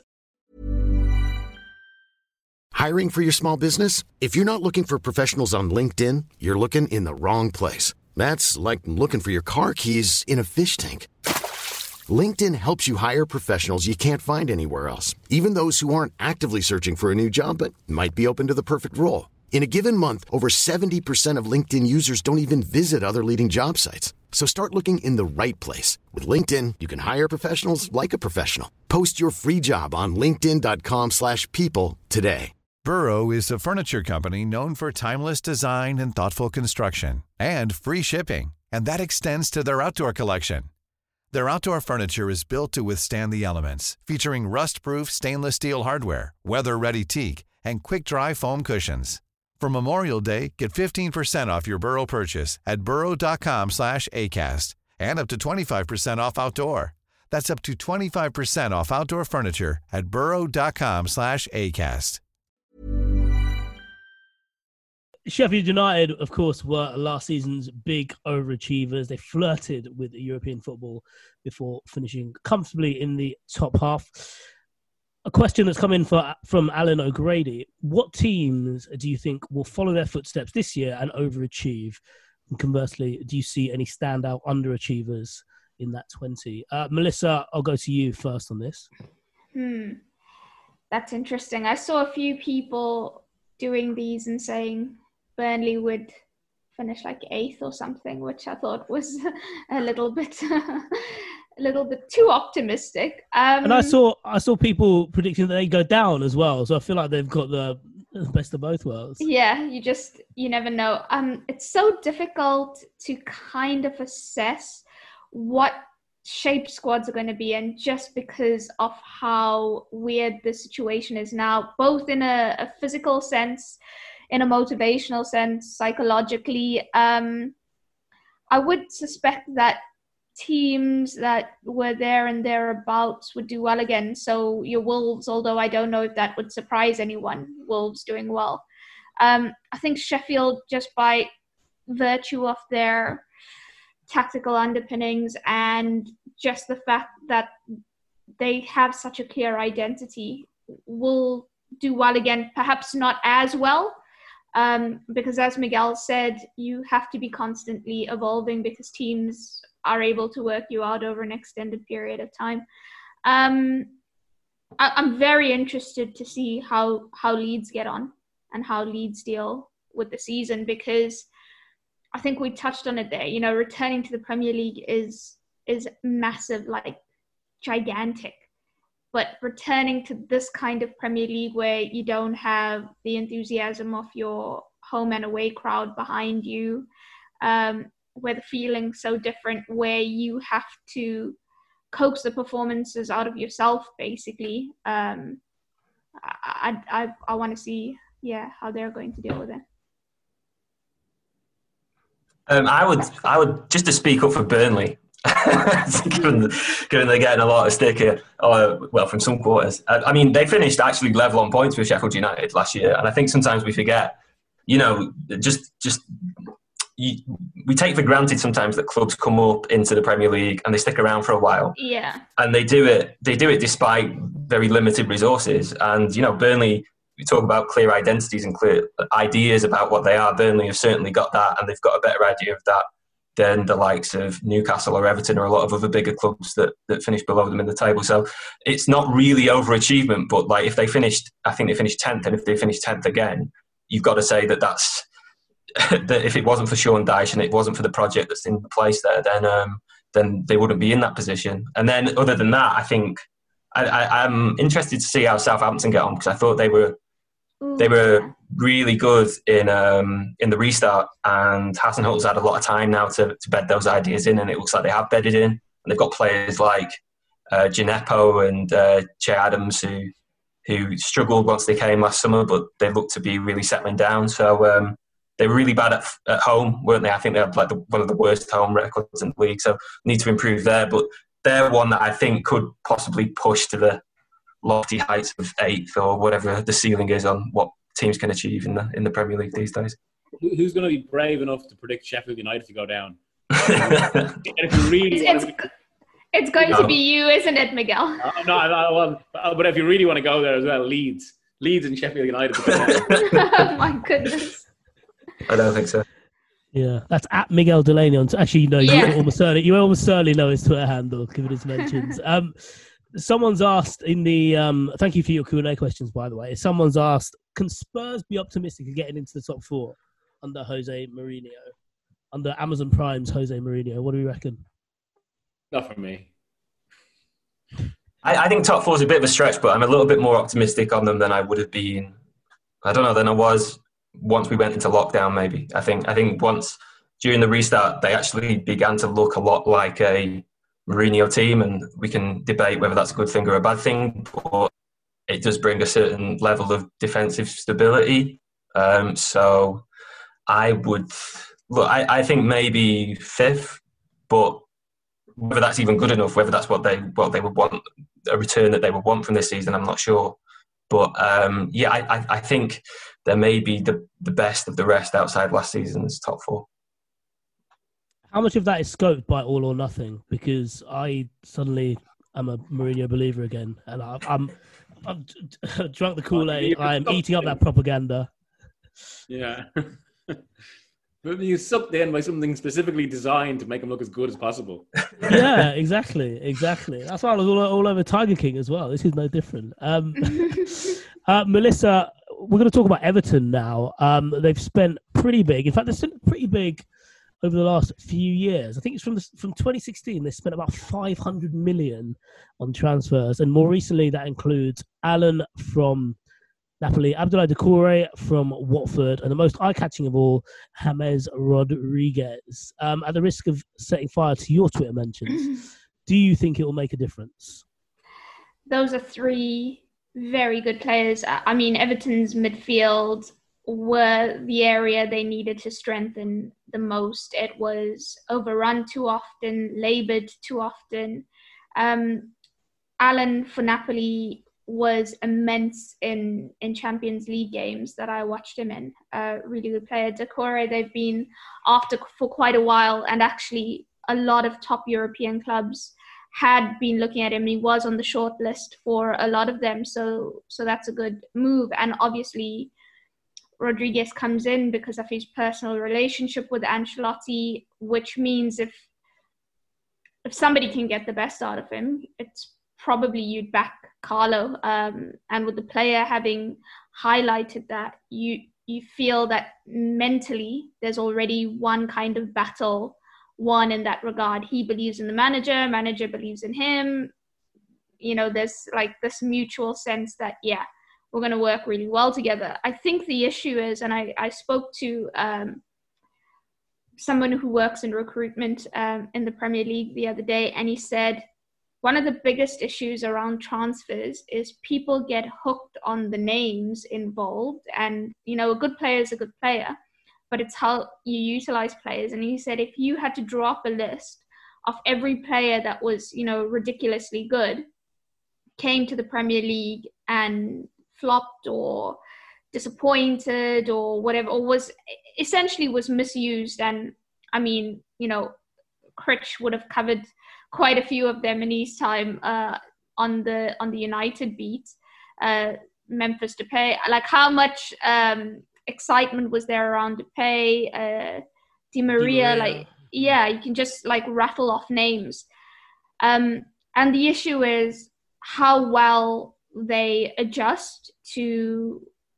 Hiring for your small business? If you're not looking for professionals on LinkedIn, you're looking in the wrong place. That's like looking for your car keys in a fish tank. LinkedIn helps you hire professionals you can't find anywhere else, even those who aren't actively searching for a new job but might be open to the perfect role. In a given month, over seventy percent of LinkedIn users don't even visit other leading job sites. So start looking in the right place. With LinkedIn, you can hire professionals like a professional. Post your free job on linkedin dot com slash people today. Burrow is a furniture company known for timeless design and thoughtful construction, and free shipping. And that extends to their outdoor collection. Their outdoor furniture is built to withstand the elements, featuring rust-proof stainless steel hardware, weather-ready teak, and quick-dry foam cushions. For Memorial Day, get fifteen percent off your Burrow purchase at burrow dot com slash acast, and up to twenty-five percent off outdoor. That's up to twenty-five percent off outdoor furniture at burrow dot com slash acast. Sheffield United, of course, were last season's big overachievers. They flirted with European football before finishing comfortably in the top half. A question that's come in for, from Alan O'Grady. What teams do you think will follow their footsteps this year and overachieve? And conversely, do you see any standout underachievers in that twenty? Uh, Melissa, I'll go to you first on this. Hmm. That's interesting. I saw a few people doing these and saying Burnley would finish like eighth or something, which I thought was a little bit... a little bit too optimistic. Um, and I saw I saw people predicting that they go down as well. So I feel like they've got the The best of both worlds. Yeah, you just, you never know. Um, it's so difficult to kind of assess what shape squads are going to be in just because of how weird the situation is now, both in a, a physical sense, in a motivational sense, psychologically. Um, I would suspect that teams that were there and thereabouts would do well again. So your Wolves, although I don't know if that would surprise anyone, Wolves doing well. Um, I think Sheffield, just by virtue of their tactical underpinnings and just the fact that they have such a clear identity, will do well again. Perhaps not as well, um, because as Miguel said, you have to be constantly evolving because teams are able to work you out over an extended period of time. Um, I, I'm very interested to see how, how Leeds get on and how Leeds deal with the season, because I think we touched on it there. You know, returning to the Premier League is is massive, like gigantic. But returning to this kind of Premier League where you don't have the enthusiasm of your home and away crowd behind you, um, where the feeling's so different, where you have to coax the performances out of yourself, basically. Um, I I I want to see, yeah, how they're going to deal with it. Um, I would I would just to speak up for Burnley, given, given they're getting a lot of stick here, or well, from some quarters. I, I mean, they finished actually level on points with Sheffield United last year, and I think sometimes we forget. You know, just just. You, we take for granted sometimes that clubs come up into the Premier League and they stick around for a while. Yeah. And they do it. They do it despite very limited resources. And you know, Burnley. We talk about clear identities and clear ideas about what they are. Burnley have certainly got that, and they've got a better idea of that than the likes of Newcastle or Everton or a lot of other bigger clubs that that finish below them in the table. So it's not really overachievement, but like if they finished, I think they finished tenth, and if they finish tenth again, you've got to say that that's. That if it wasn't for Sean Dyche and it wasn't for the project that's in place there, then um, then they wouldn't be in that position. And then other than that, I think I, I, I'm interested to see how Southampton get on, because I thought they were Ooh, they were yeah. really good in um, in the restart, and Hasenhüttl's had a lot of time now to, to bed those ideas in, and it looks like they have bedded in. And they've got players like uh, Gineppo and uh, Che Adams who who struggled once they came last summer, but they look to be really settling down. So. Um, They were really bad at, at home, weren't they? I think they had like the, one of the worst home records in the league, so need to improve there. But they're one that I think could possibly push to the lofty heights of eighth or whatever the ceiling is on what teams can achieve in the in the Premier League these days. Who's going to be brave enough to predict Sheffield United to go down? if you really it's, it's, it's going no. to be you, isn't it, Miguel? Uh, no, no, well, but if you really want to go there as well, Leeds, Leeds and Sheffield United. Oh my goodness. I don't think so. Yeah, that's at Miguel Delaney. On actually, no, yeah. you almost certainly you almost certainly know his Twitter handle, given his mentions. um, someone's asked in the um, thank you for your Q and A questions, by the way. Someone's asked, can Spurs be optimistic of getting into the top four under Jose Mourinho, under Amazon Prime's Jose Mourinho? What do we reckon? Not for me. I, I think top four is a bit of a stretch, but I'm a little bit more optimistic on them than I would have been. I don't know than I was. Once we went into lockdown, maybe. I think I think once during the restart, they actually began to look a lot like a Mourinho team, and we can debate whether that's a good thing or a bad thing, but it does bring a certain level of defensive stability. Um, so I would look. I, I think maybe fifth, but whether that's even good enough, whether that's what they what they would want, a return that they would want from this season, I'm not sure. But um, yeah, I, I, I think there may be the, the best of the rest outside last season's top four. How much of that is scoped by all or nothing? Because I suddenly am a Mourinho believer again, and I, I'm I've drunk the Kool-Aid. I'm eating up that propaganda. Yeah. But you sucked in by something specifically designed to make him look as good as possible. Yeah, exactly, exactly. That's why I was all, all over Tiger King as well. This is no different. Um, uh, Melissa, we're going to talk about Everton now. Um, they've spent pretty big. In fact, they've spent pretty big over the last few years. I think it's from the, from twenty sixteen. They spent about five hundred million on transfers, and more recently that includes Allen from Napoli, Abdoulaye Doucouré from Watford, and the most eye-catching of all, James Rodriguez. Um, at the risk of setting fire to your Twitter mentions, do you think it will make a difference? Those are three very good players. I mean, Everton's midfield were the area they needed to strengthen the most. It was overrun too often, laboured too often. Um, Alan for Napoli was immense in, in Champions League games that I watched him in. A really good player. Doucouré, they've been after for quite a while, and actually a lot of top European clubs had been looking at him. He was on the short list for a lot of them, so so that's a good move. And obviously Rodriguez comes in because of his personal relationship with Ancelotti, which means if if somebody can get the best out of him, it's probably you'd back Carlo. Um, and with the player having highlighted that, you you feel that mentally there's already one kind of battle won in that regard. He believes in the manager, manager believes in him. You know, there's like this mutual sense that, yeah, we're going to work really well together. I think the issue is, and I, I spoke to um, someone who works in recruitment um, in the Premier League the other day, and he said, one of the biggest issues around transfers is people get hooked on the names involved. And, you know, a good player is a good player, but it's how you utilize players. And he said, if you had to draw up a list of every player that was, you know, ridiculously good, came to the Premier League and flopped or disappointed or whatever, or was essentially was misused. And I mean, you know, Critch would have covered quite a few of them in his time uh, on the on the United beat. Uh, Memphis Depay, like how much um, excitement was there around Depay, uh, Di Maria, Di Maria, like yeah, you can just like rattle off names. Um, and the issue is how well they adjust to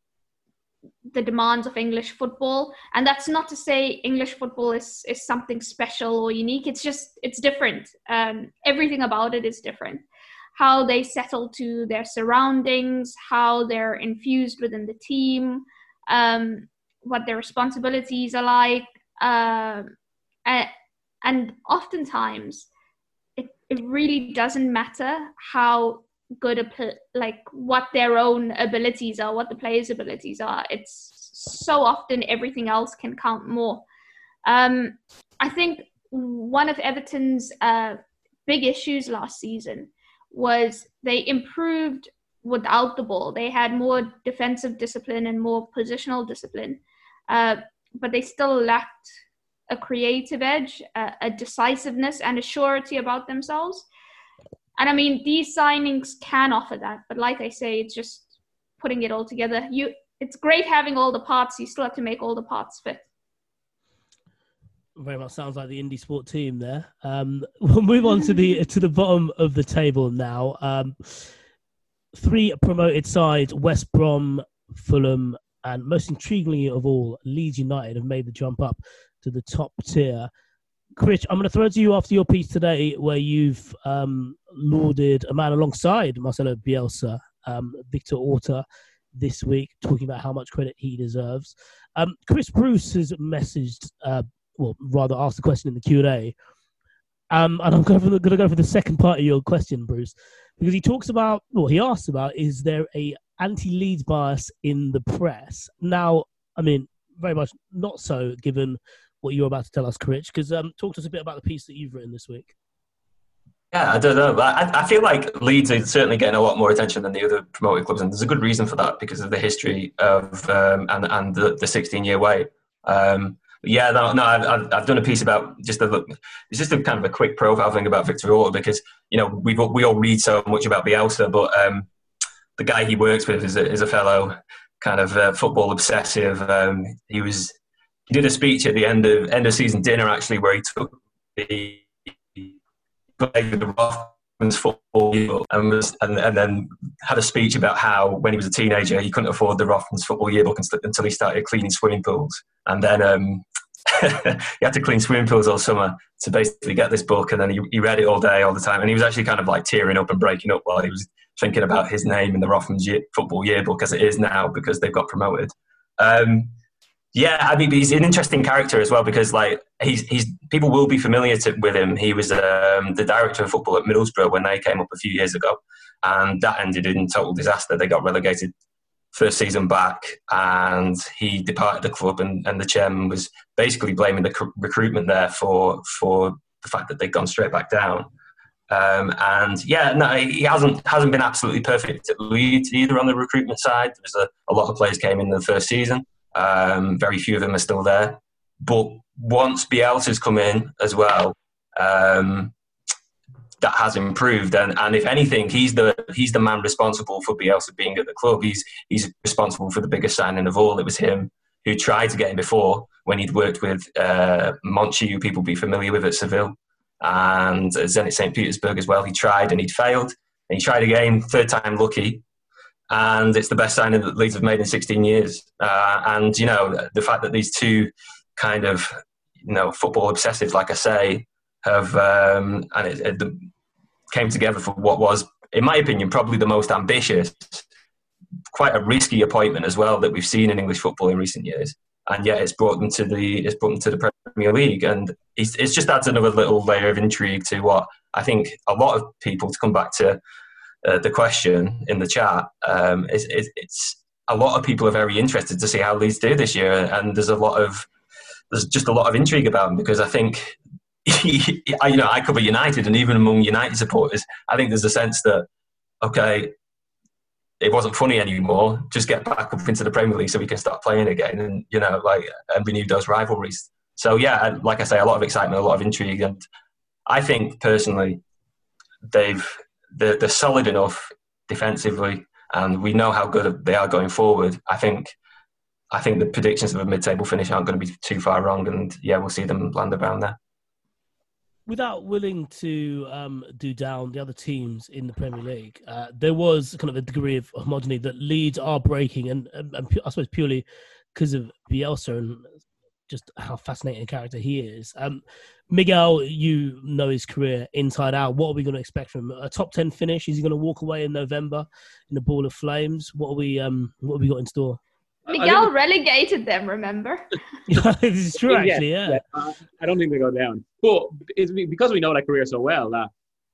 the demands of English football. And that's not to say English football is, is something special or unique. It's just, it's different. Um, everything about it is different. How they settle to their surroundings, how they're infused within the team, um, what their responsibilities are like. Um, and, and oftentimes it, it really doesn't matter how good a like what their own abilities are, what the players' abilities are. It's so often everything else can count more. Um, I think one of Everton's uh, big issues last season was they improved without the ball. They had more defensive discipline and more positional discipline, uh, but they still lacked a creative edge, a, a decisiveness, and a surety about themselves. And I mean, these signings can offer that, but like I say, it's just putting it all together. You, it's great having all the parts. You still have to make all the parts fit. Very much sounds like the Indie Sport team there. Um, we'll move on to the to the bottom of the table now. Um, three promoted sides: West Brom, Fulham, and most intriguingly of all, Leeds United have made the jump up to the top tier. Critch, I'm going to throw it to you after your piece today where you've um, lauded a man alongside Marcelo Bielsa, um, Victor Orta, this week, talking about how much credit he deserves. Um, Chris Bruce has messaged, uh, well, rather asked the question in the Q and A. Um, and I'm going to go for the second part of your question, Bruce, because he talks about, well, he asks about, is there a anti-Leeds bias in the press? Now, I mean, very much not so, given what you're about to tell us, Critch, because um, talk to us a bit about the piece that you've written this week. Yeah, I don't know. But I, I feel like Leeds are certainly getting a lot more attention than the other promoted clubs, and there's a good reason for that because of the history of um, and and the, the sixteen-year wait. Um, yeah, no, no, I've, I've done a piece about just a look. It's just a kind of a quick profile thing about Victor Orta because you know we we all read so much about Bielsa, but um, the guy he works with is a, is a fellow kind of uh, football obsessive. Um, he was. He did a speech at the end of end of season dinner actually, where he took the played with the Rothmans football yearbook and was and, and then had a speech about how when he was a teenager he couldn't afford the Rothmans football yearbook until he started cleaning swimming pools, and then um, he had to clean swimming pools all summer to basically get this book, and then he, he read it all day, all the time, and he was actually kind of like tearing up and breaking up while he was thinking about his name in the Rothmans year, football yearbook as it is now because they've got promoted. Um, yeah, I mean, he's an interesting character as well because like he's he's people will be familiar to, with him. He was um, the director of football at Middlesbrough when they came up a few years ago, and that ended in total disaster. They got relegated first season back, and he departed the club, and, and the chairman was basically blaming the c- recruitment there for for the fact that they'd gone straight back down. Um, and yeah, no, he hasn't hasn't been absolutely perfect at Leeds either on the recruitment side. There was a, a lot of players came in the first season. Um, very few of them are still there. But once Bielsa's come in as well, um, that has improved. And, and if anything, he's the he's the man responsible for Bielsa being at the club. He's he's responsible for the biggest signing of all. It was him who tried to get him before when he'd worked with uh, Monchi, who people be familiar with at Seville, and Zenit Saint Petersburg as well. He tried and he'd failed. And he tried again, third time lucky. And it's the best signing that Leeds have made in sixteen years. Uh, and, you know, the fact that these two kind of, you know, football obsessives, like I say, have um, and it, it came together for what was, in my opinion, probably the most ambitious, quite a risky appointment as well that we've seen in English football in recent years. And yet it's brought them to the it's brought them to the Premier League, and it's, it's just adds another little layer of intrigue to what I think a lot of people, to come back to uh, the question in the chat, um, it's, it's, it's a lot of people are very interested to see how Leeds do this year, and there's a lot of there's just a lot of intrigue about them because I think. I, you know, I cover United, and even among United supporters, I think there's a sense that, okay, it wasn't funny anymore. Just get back up into the Premier League so we can start playing again, and you know, like, and renew those rivalries. So yeah, like I say, a lot of excitement, a lot of intrigue, and I think personally, they've they're, they're solid enough defensively, and we know how good they are going forward. I think. I think the predictions of a mid-table finish aren't going to be too far wrong, and yeah, we'll see them land around there. Without willing to um, do down the other teams in the Premier League, uh, there was kind of a degree of homogeny that Leeds are breaking, and, and, and I suppose purely because of Bielsa and just how fascinating a character he is. Um, Miguel, you know his career inside out. What are we going to expect from him? A top ten finish? Is he going to walk away in November in a ball of flames? What are we? Um, what have we got in store? Miguel relegated them, remember? It's true, actually, yeah. yeah. Uh, I don't think they go down. But it's because we know that career so well that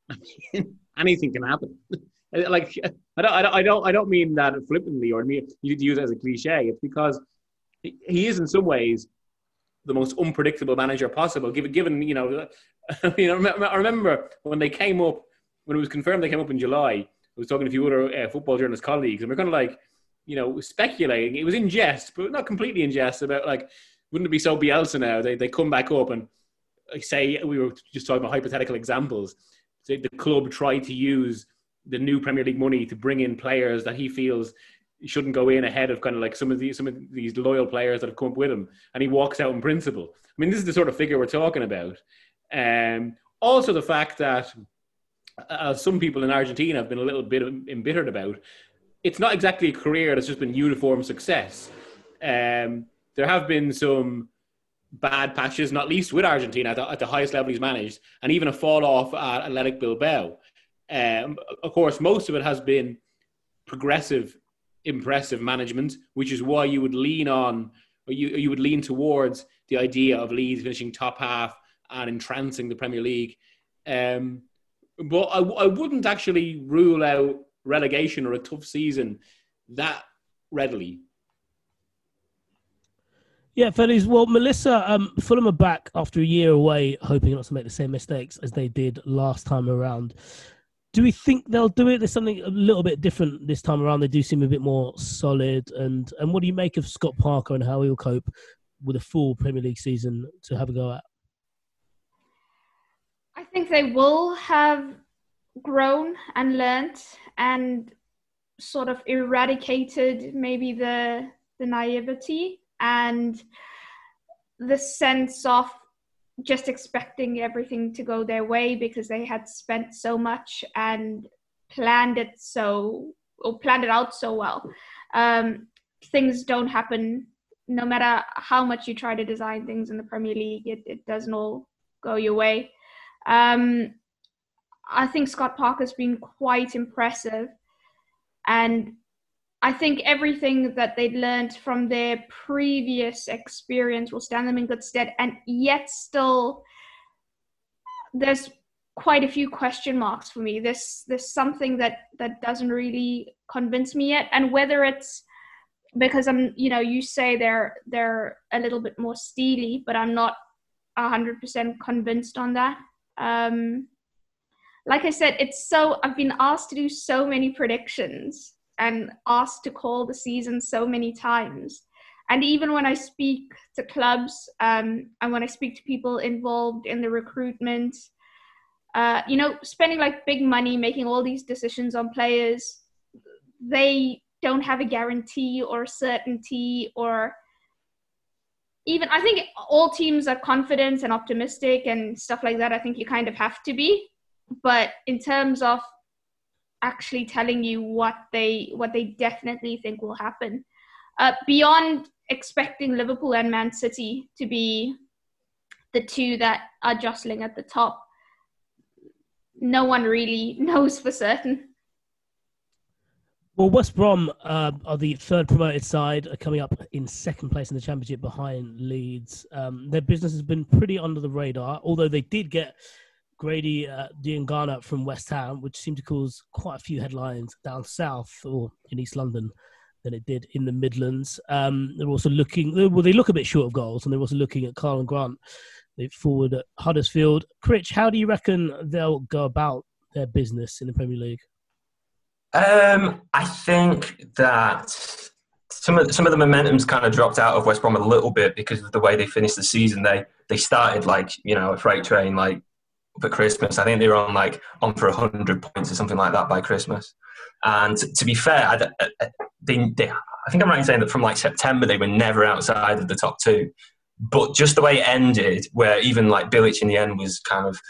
anything can happen. Like, I don't, I don't, I don't, I don't mean that flippantly or me you use it as a cliche. It's because he is in some ways the most unpredictable manager possible. Given, given you know, you know, I remember when they came up, when it was confirmed they came up in July. I was talking to a few other uh, football journalist colleagues, and we're kind of like, you know, speculating. It was in jest, but not completely in jest about, like, wouldn't it be so Bielsa now? They they come back up and say, we were just talking about hypothetical examples. Say the club tried to use the new Premier League money to bring in players that he feels shouldn't go in ahead of kind of like some of these some of these loyal players that have come up with him, and he walks out in principle. I mean, this is the sort of figure we're talking about. Um, also, the fact that uh, some people in Argentina have been a little bit embittered about. It's not exactly a career that's just been uniform success. Um, there have been some bad patches, not least with Argentina at the, at the highest level he's managed, and even a fall off at Athletic Bilbao. Um, of course, most of it has been progressive, impressive management, which is why you would lean on, or you you would lean towards the idea of Leeds finishing top half and entrancing the Premier League. Um, but I, I wouldn't actually rule out relegation or a tough season that readily. Yeah, fellas. Well, Melissa, um, Fulham are back after a year away, hoping not to make the same mistakes as they did last time around. Do we think they'll do it? There's something a little bit different this time around. They do seem a bit more solid. And, and what do you make of Scott Parker and how he'll cope with a full Premier League season to have a go at? I think they will have grown and learnt and sort of eradicated maybe the the naivety and the sense of just expecting everything to go their way because they had spent so much and planned it so or planned it out so well. Um, things don't happen no matter how much you try to design things in the Premier League, it, it doesn't all go your way. Um, I think Scott Parker's been quite impressive. And I think everything that they'd learned from their previous experience will stand them in good stead. And yet still, there's quite a few question marks for me. There's, there's something that, that doesn't really convince me yet. And whether it's because I'm, you know, you say they're, they're a little bit more steely, but I'm not one hundred percent convinced on that. Um, like I said, it's so, I've been asked to do so many predictions and asked to call the season so many times. And even when I speak to clubs um, and when I speak to people involved in the recruitment, uh, you know, spending like big money, making all these decisions on players, they don't have a guarantee or certainty, or even, I think all teams are confident and optimistic and stuff like that. I think you kind of have to be. But in terms of actually telling you what they what they definitely think will happen, uh, beyond expecting Liverpool and Man City to be the two that are jostling at the top, no one really knows for certain. Well, West Brom uh, are the third promoted side, are coming up in second place in the Championship behind Leeds. Um, their business has been pretty under the radar, although they did get Grady uh, Diangana from West Ham, which seemed to cause quite a few headlines down south or in East London than it did in the Midlands. Um, they're also looking, well, they look a bit short of goals, and they're also looking at Carl and Grant, they forward at Huddersfield. Critch, how do you reckon they'll go about their business in the Premier League? Um, I think that some of some of the momentum's kind of dropped out of West Brom a little bit because of the way they finished the season. They they started like, you know, a freight train, like for Christmas. I think they were on like on for a hundred points or something like that by Christmas. And to, to be fair, I, I, they, they, I think I'm right in saying that from like September they were never outside of the top two. But just the way it ended, where even like Bilic in the end was kind of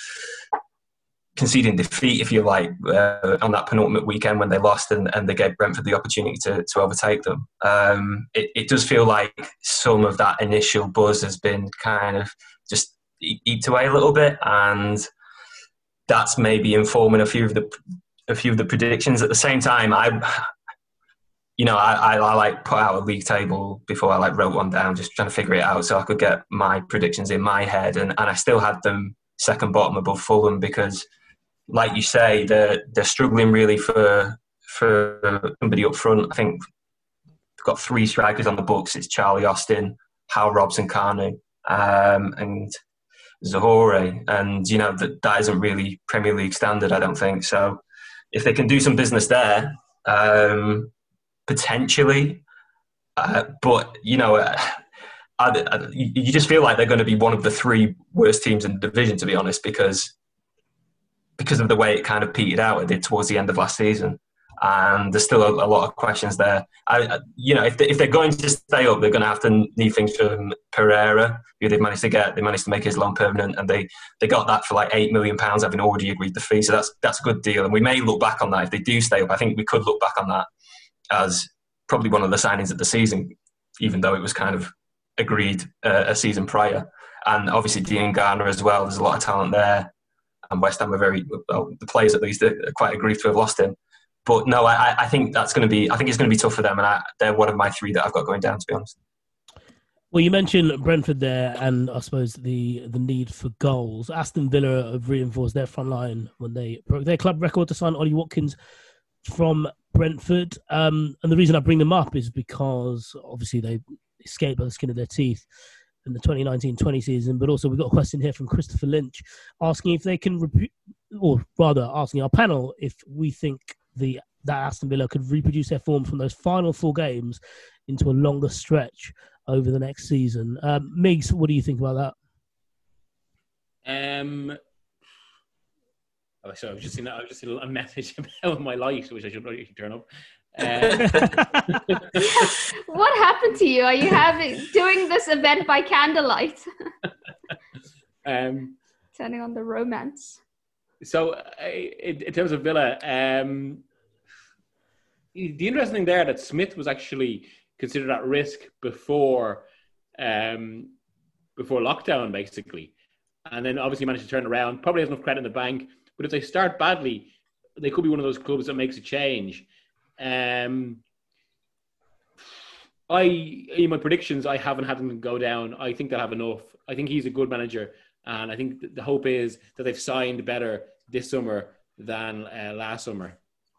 conceding defeat, if you like, uh, on that penultimate weekend when they lost and, and they gave Brentford the opportunity to, to overtake them. Um, it, it does feel like some of that initial buzz has been kind of just eat away a little bit, and that's maybe informing a few of the a few of the predictions. At the same time, I, you know, I, I, I like put out a league table before I like wrote one down, just trying to figure it out so I could get my predictions in my head, and, and I still had them second bottom above Fulham because, like you say, they're they're struggling really for for somebody up front. I think they've got three strikers on the books. It's Charlie Austin, Hal Robson Kanu, um, and Zahore. And, you know, that, that isn't really Premier League standard, I don't think. So if they can do some business there, um, potentially. Uh, but, you know, uh, I, I, you just feel like they're going to be one of the three worst teams in the division, to be honest, because because of the way it kind of petered out it did towards the end of last season. And there's still a, a lot of questions there. I, you know, if, they, if they're going to stay up, they're going to have to need things from Pereira, who they've managed to get. They managed to make his loan permanent, and they, they got that for like eight million pounds, having already agreed the fee. So that's that's a good deal. And we may look back on that if they do stay up. I think we could look back on that as probably one of the signings of the season, even though it was kind of agreed uh, a season prior. And obviously Diangana as well. There's a lot of talent there. And West Ham are very, well, the players at least are quite aggrieved to have lost him. But no, I, I think that's going to be. I think it's going to be tough for them, and I, they're one of my three that I've got going down, to be honest. Well, you mentioned Brentford there, and I suppose the the need for goals. Aston Villa have reinforced their front line when they broke their club record to sign Ollie Watkins from Brentford. Um, and the reason I bring them up is because obviously they escaped by the skin of their teeth in the twenty nineteen twenty season, but also we've got a question here from Christopher Lynch asking if they can, rep- or rather asking our panel if we think the that Aston Villa could reproduce their form from those final four games into a longer stretch over the next season. Um, Migs, what do you think about that? Um, oh, sorry, I was just seeing, I was just seeing a message about my light, which I should probably turn up. Uh, what happened to you? Are you having doing this event by candlelight? um, Turning on the romance. So, uh, in, in terms of Villa, um, the interesting thing there that Smith was actually considered at risk before um, before lockdown, basically. And then obviously managed to turn around. Probably has enough credit in the bank. But if they start badly, they could be one of those clubs that makes a change. Um, I, in my predictions, I haven't had them go down. I think they'll have enough. I think he's a good manager. And I think the hope is that they've signed better this summer than uh, last summer.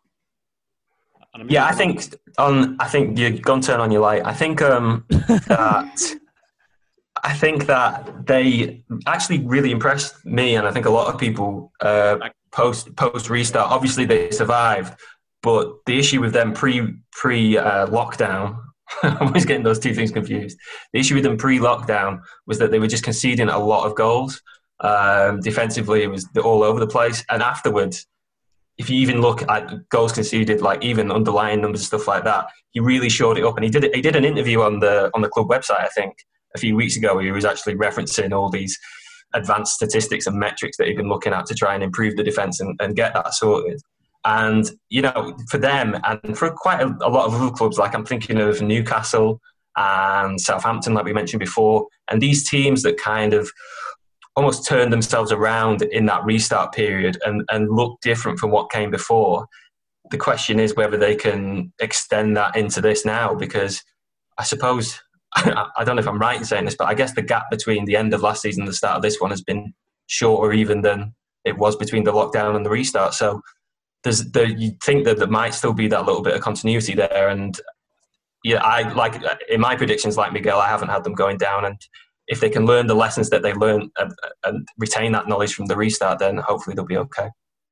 Yeah, I think on. I think you're going to turn on your light. I think um, that I think that they actually really impressed me, and I think a lot of people uh, post post restart. Obviously, they survived, but the issue with them pre pre uh, lockdown. I'm always getting those two things confused. The issue with them pre-lockdown was that they were just conceding a lot of goals. Um, defensively, it was all over the place. And afterwards, if you even look at goals conceded, like even underlying numbers and stuff like that, he really showed it up. And he did he did an interview on the on the club website, I think, a few weeks ago, where he was actually referencing all these advanced statistics and metrics that he'd been looking at to try and improve the defence and, and get that sorted. And, you know, for them and for quite a, a lot of other clubs, like I'm thinking of Newcastle and Southampton, like we mentioned before, and these teams that kind of almost turned themselves around in that restart period and, and looked different from what came before. The question is whether they can extend that into this now, because I suppose, I don't know if I'm right in saying this, but I guess the gap between the end of last season and the start of this one has been shorter even than it was between the lockdown and the restart. So There's the, you think that there might still be that little bit of continuity there. And yeah, I like in my predictions, like Miguel, I haven't had them going down. And if they can learn the lessons that they learned and, and retain that knowledge from the restart, then hopefully they'll be okay.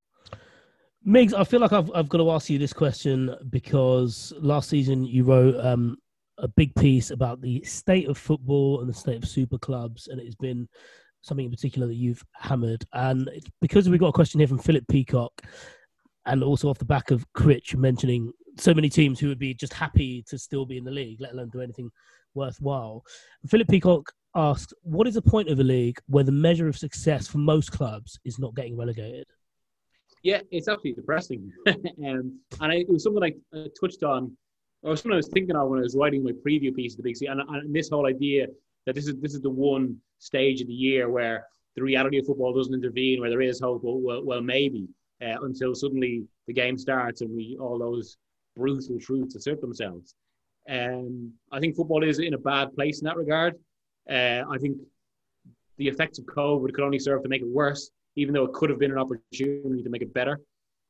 Migs, I feel like I've I've got to ask you this question because last season you wrote um, a big piece about the state of football and the state of super clubs, and it's been something in particular that you've hammered. And it's because we've got a question here from Philip Peacock, and also off the back of Critch mentioning so many teams who would be just happy to still be in the league, let alone do anything worthwhile. Philip Peacock asked, what is the point of a league where the measure of success for most clubs is not getting relegated? Yeah, it's absolutely depressing. um, and I, it was something I uh, touched on, or something I was thinking of when I was writing my preview piece of the Big C, and, and this whole idea that this is this is the one stage of the year where the reality of football doesn't intervene, where there is hope, well, well maybe. Uh, until suddenly the game starts and we all those brutal truths assert themselves. Um, I think football is in a bad place in that regard. Uh, I think the effects of COVID could only serve to make it worse, even though it could have been an opportunity to make it better.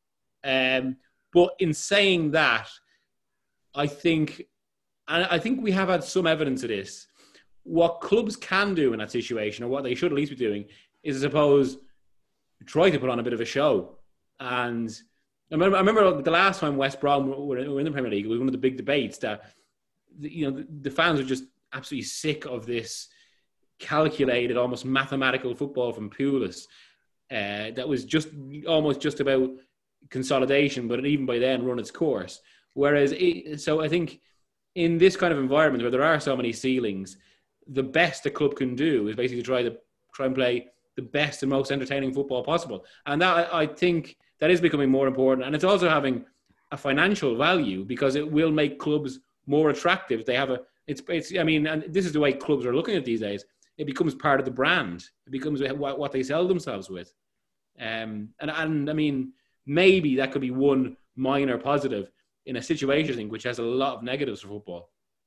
Um, but in saying that, I think, and I think we have had some evidence of this, what clubs can do in that situation, or what they should at least be doing, is I suppose try to put on a bit of a show. And I remember, I remember the last time West Brom were in the Premier League, it was one of the big debates that, you know, the, the fans were just absolutely sick of this calculated, almost mathematical football from Pulis uh, that was just almost just about consolidation, but even by then run its course. Whereas, it, so I think in this kind of environment where there are so many ceilings, the best a club can do is basically try to try and play the best and most entertaining football possible. And that, I think, that is becoming more important. And it's also having a financial value because it will make clubs more attractive. They have a, it's, it's, I mean, and this is the way clubs are looking at these days. It becomes part of the brand. It becomes what, what they sell themselves with. Um, and, and I mean, maybe that could be one minor positive in a situation, I think, which has a lot of negatives for football.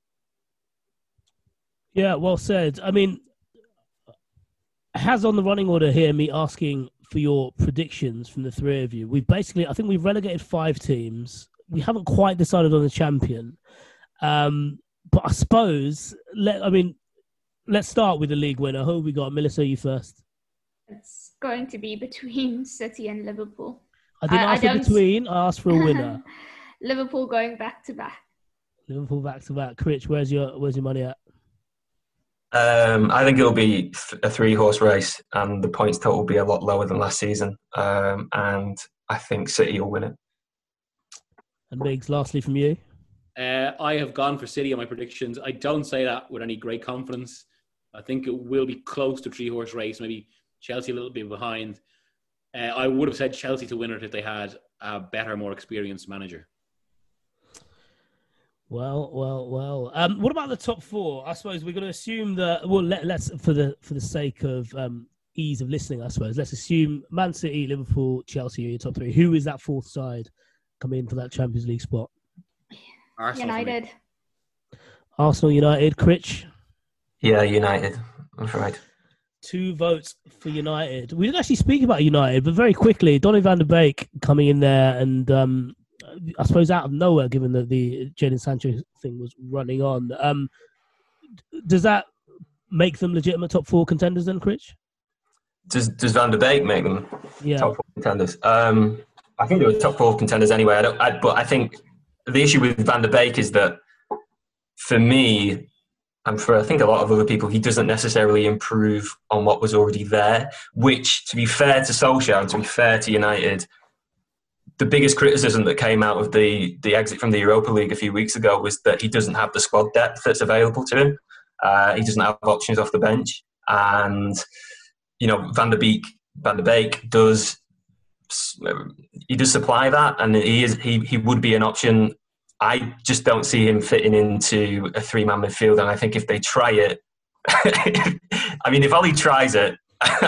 Yeah, well said. I mean, has on the running order here me asking for your predictions from the three of you. We've basically, I think we've relegated five teams. We haven't quite decided on the champion. Um, but I suppose, let, I mean, let's start with the league winner. Who have we got? Melissa, you first. It's going to be between City and Liverpool. I didn't I, ask I for don't... between, I asked for a winner. Liverpool going back to back. Liverpool back to back. Critch, where's your where's your money at? Um, I think it'll be a three-horse race, and the points total will be a lot lower than last season. Um, and I think City will win it. And Biggs, lastly from you. Uh, I have gone for City on my predictions. I don't say that with any great confidence. I think it will be close to three-horse race, maybe Chelsea a little bit behind. Uh, I would have said Chelsea to win it if they had a better, more experienced manager. Well, well, well. Um, what about the top four? I suppose we're going to assume that. Well, let, let's for the for the sake of um, ease of listening, I suppose let's assume Man City, Liverpool, Chelsea are your top three. Who is that fourth side coming in for that Champions League spot? Arsenal United. Arsenal, United, Critch. Yeah, United. That's right. Two votes for United. We didn't actually speak about United, but very quickly, Donny van de Beek coming in there, and um, I suppose out of nowhere, given that the Jadon Sancho thing was running on. Um, does that make them legitimate top four contenders then, Critch? Does Does Van de Beek make them yeah. top four contenders? Um, I think they were top four contenders anyway. I don't. I, but I think the issue with Van de Beek is that, for me, and for I think a lot of other people, he doesn't necessarily improve on what was already there. Which, to be fair to Solskjaer and to be fair to United, the biggest criticism that came out of the, the exit from the Europa League a few weeks ago was that he doesn't have the squad depth that's available to him. Uh, he doesn't have options off the bench. And, you know, Van de Beek, Van de Beek does, he does supply that, and he is he he would be an option. I just don't see him fitting into a three-man midfield, and I think if they try it, I mean, if Ollie tries it,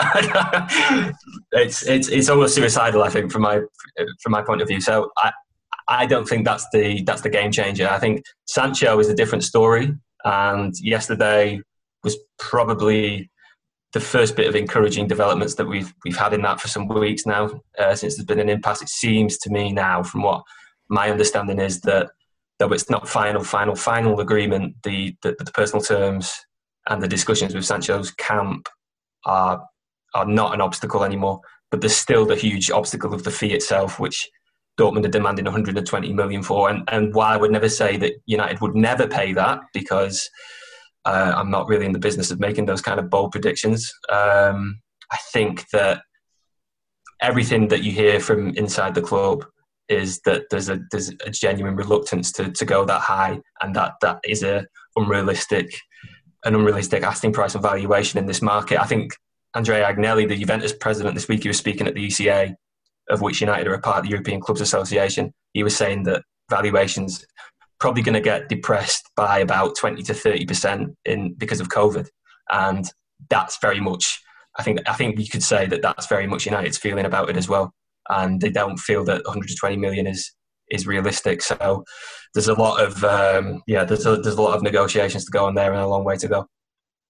it's it's it's almost suicidal, I think, from my from my point of view. So I I don't think that's the that's the game changer. I think Sancho is a different story, and yesterday was probably the first bit of encouraging developments that we've we've had in that for some weeks now. Uh, since there's been an impasse, it seems to me now, from what my understanding is, that though it's not final, final, final agreement, the the, the personal terms and the discussions with Sancho's camp are are not an obstacle anymore. But there's still the huge obstacle of the fee itself, which Dortmund are demanding one hundred twenty million for. And and while I would never say that United would never pay that, because uh, I'm not really in the business of making those kind of bold predictions, um, I think that everything that you hear from inside the club is that there's a there's a genuine reluctance to, to go that high, and that that is a unrealistic an unrealistic asking price and valuation in this market. I think Andrea Agnelli, the Juventus president, this week he was speaking at the E C A, of which United are a part of the European Clubs Association. He was saying that valuations probably going to get depressed by about twenty to thirty percent in because of COVID, and that's very much. I think I think you could say that that's very much United's feeling about it as well. And they don't feel that one hundred twenty million is is realistic. So there's a lot of um, yeah, there's a, there's a lot of negotiations to go on there and a long way to go.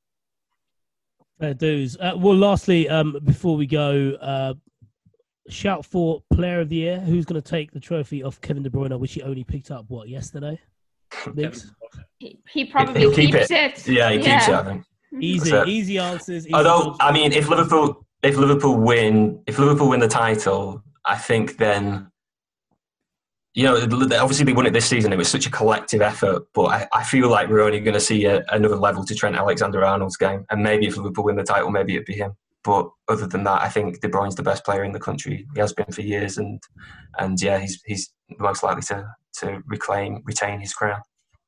Fair dues. Uh, well, lastly, um, before we go, uh, shout for Player of the Year. Who's going to take the trophy off Kevin De Bruyne, which he only picked up what yesterday? He, he probably He'll keeps keep it. it. Yeah, he yeah. keeps it, I think. Easy, So, easy answers. Easy although, answers. I mean, if Liverpool if Liverpool win if Liverpool win the title, I think then, you know, obviously they won it this season. It was such a collective effort, but I, I feel like we're only going to see a, another level to Trent Alexander-Arnold's game. And maybe if Liverpool win the title, maybe it'd be him. But other than that, I think De Bruyne's the best player in the country. He has been for years, and and yeah, he's he's most likely to to reclaim retain his crown.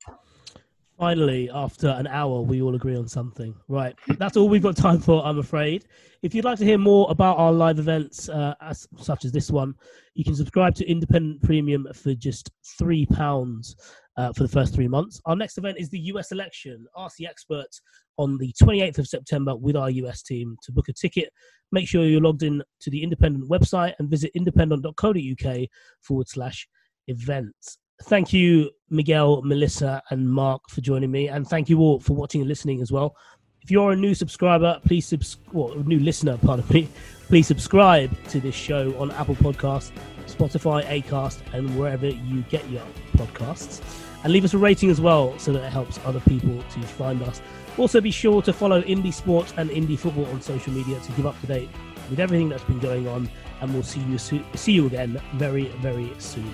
Finally, after an hour, we all agree on something. Right. That's all we've got time for, I'm afraid. If you'd like to hear more about our live events, uh, as, such as this one, you can subscribe to Independent Premium for just three pounds uh, for the first three months. Our next event is the U S election. Ask the experts on the twenty-eighth of September with our U S team. To book a ticket, make sure you're logged in to the Independent website and visit independent.co.uk forward slash events. Thank you, Miguel, Melissa, and Mark, for joining me. And thank you all for watching and listening as well. If you're a new subscriber, please subs- well, a new listener, pardon me, please subscribe to this show on Apple Podcasts, Spotify, Acast, and wherever you get your podcasts. And leave us a rating as well, so that it helps other people to find us. Also, be sure to follow Indie Sports and Indie Football on social media to keep up to date with everything that's been going on. And we'll see you so- see you again very, very soon.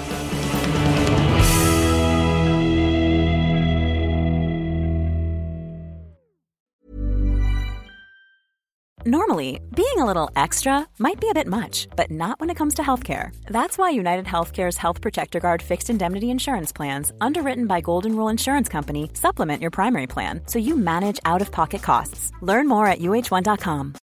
Normally, being a little extra might be a bit much, but not when it comes to healthcare. That's why United Healthcare's Health Protector Guard fixed indemnity insurance plans, underwritten by Golden Rule Insurance Company, supplement your primary plan so you manage out-of-pocket costs. Learn more at U H one dot com.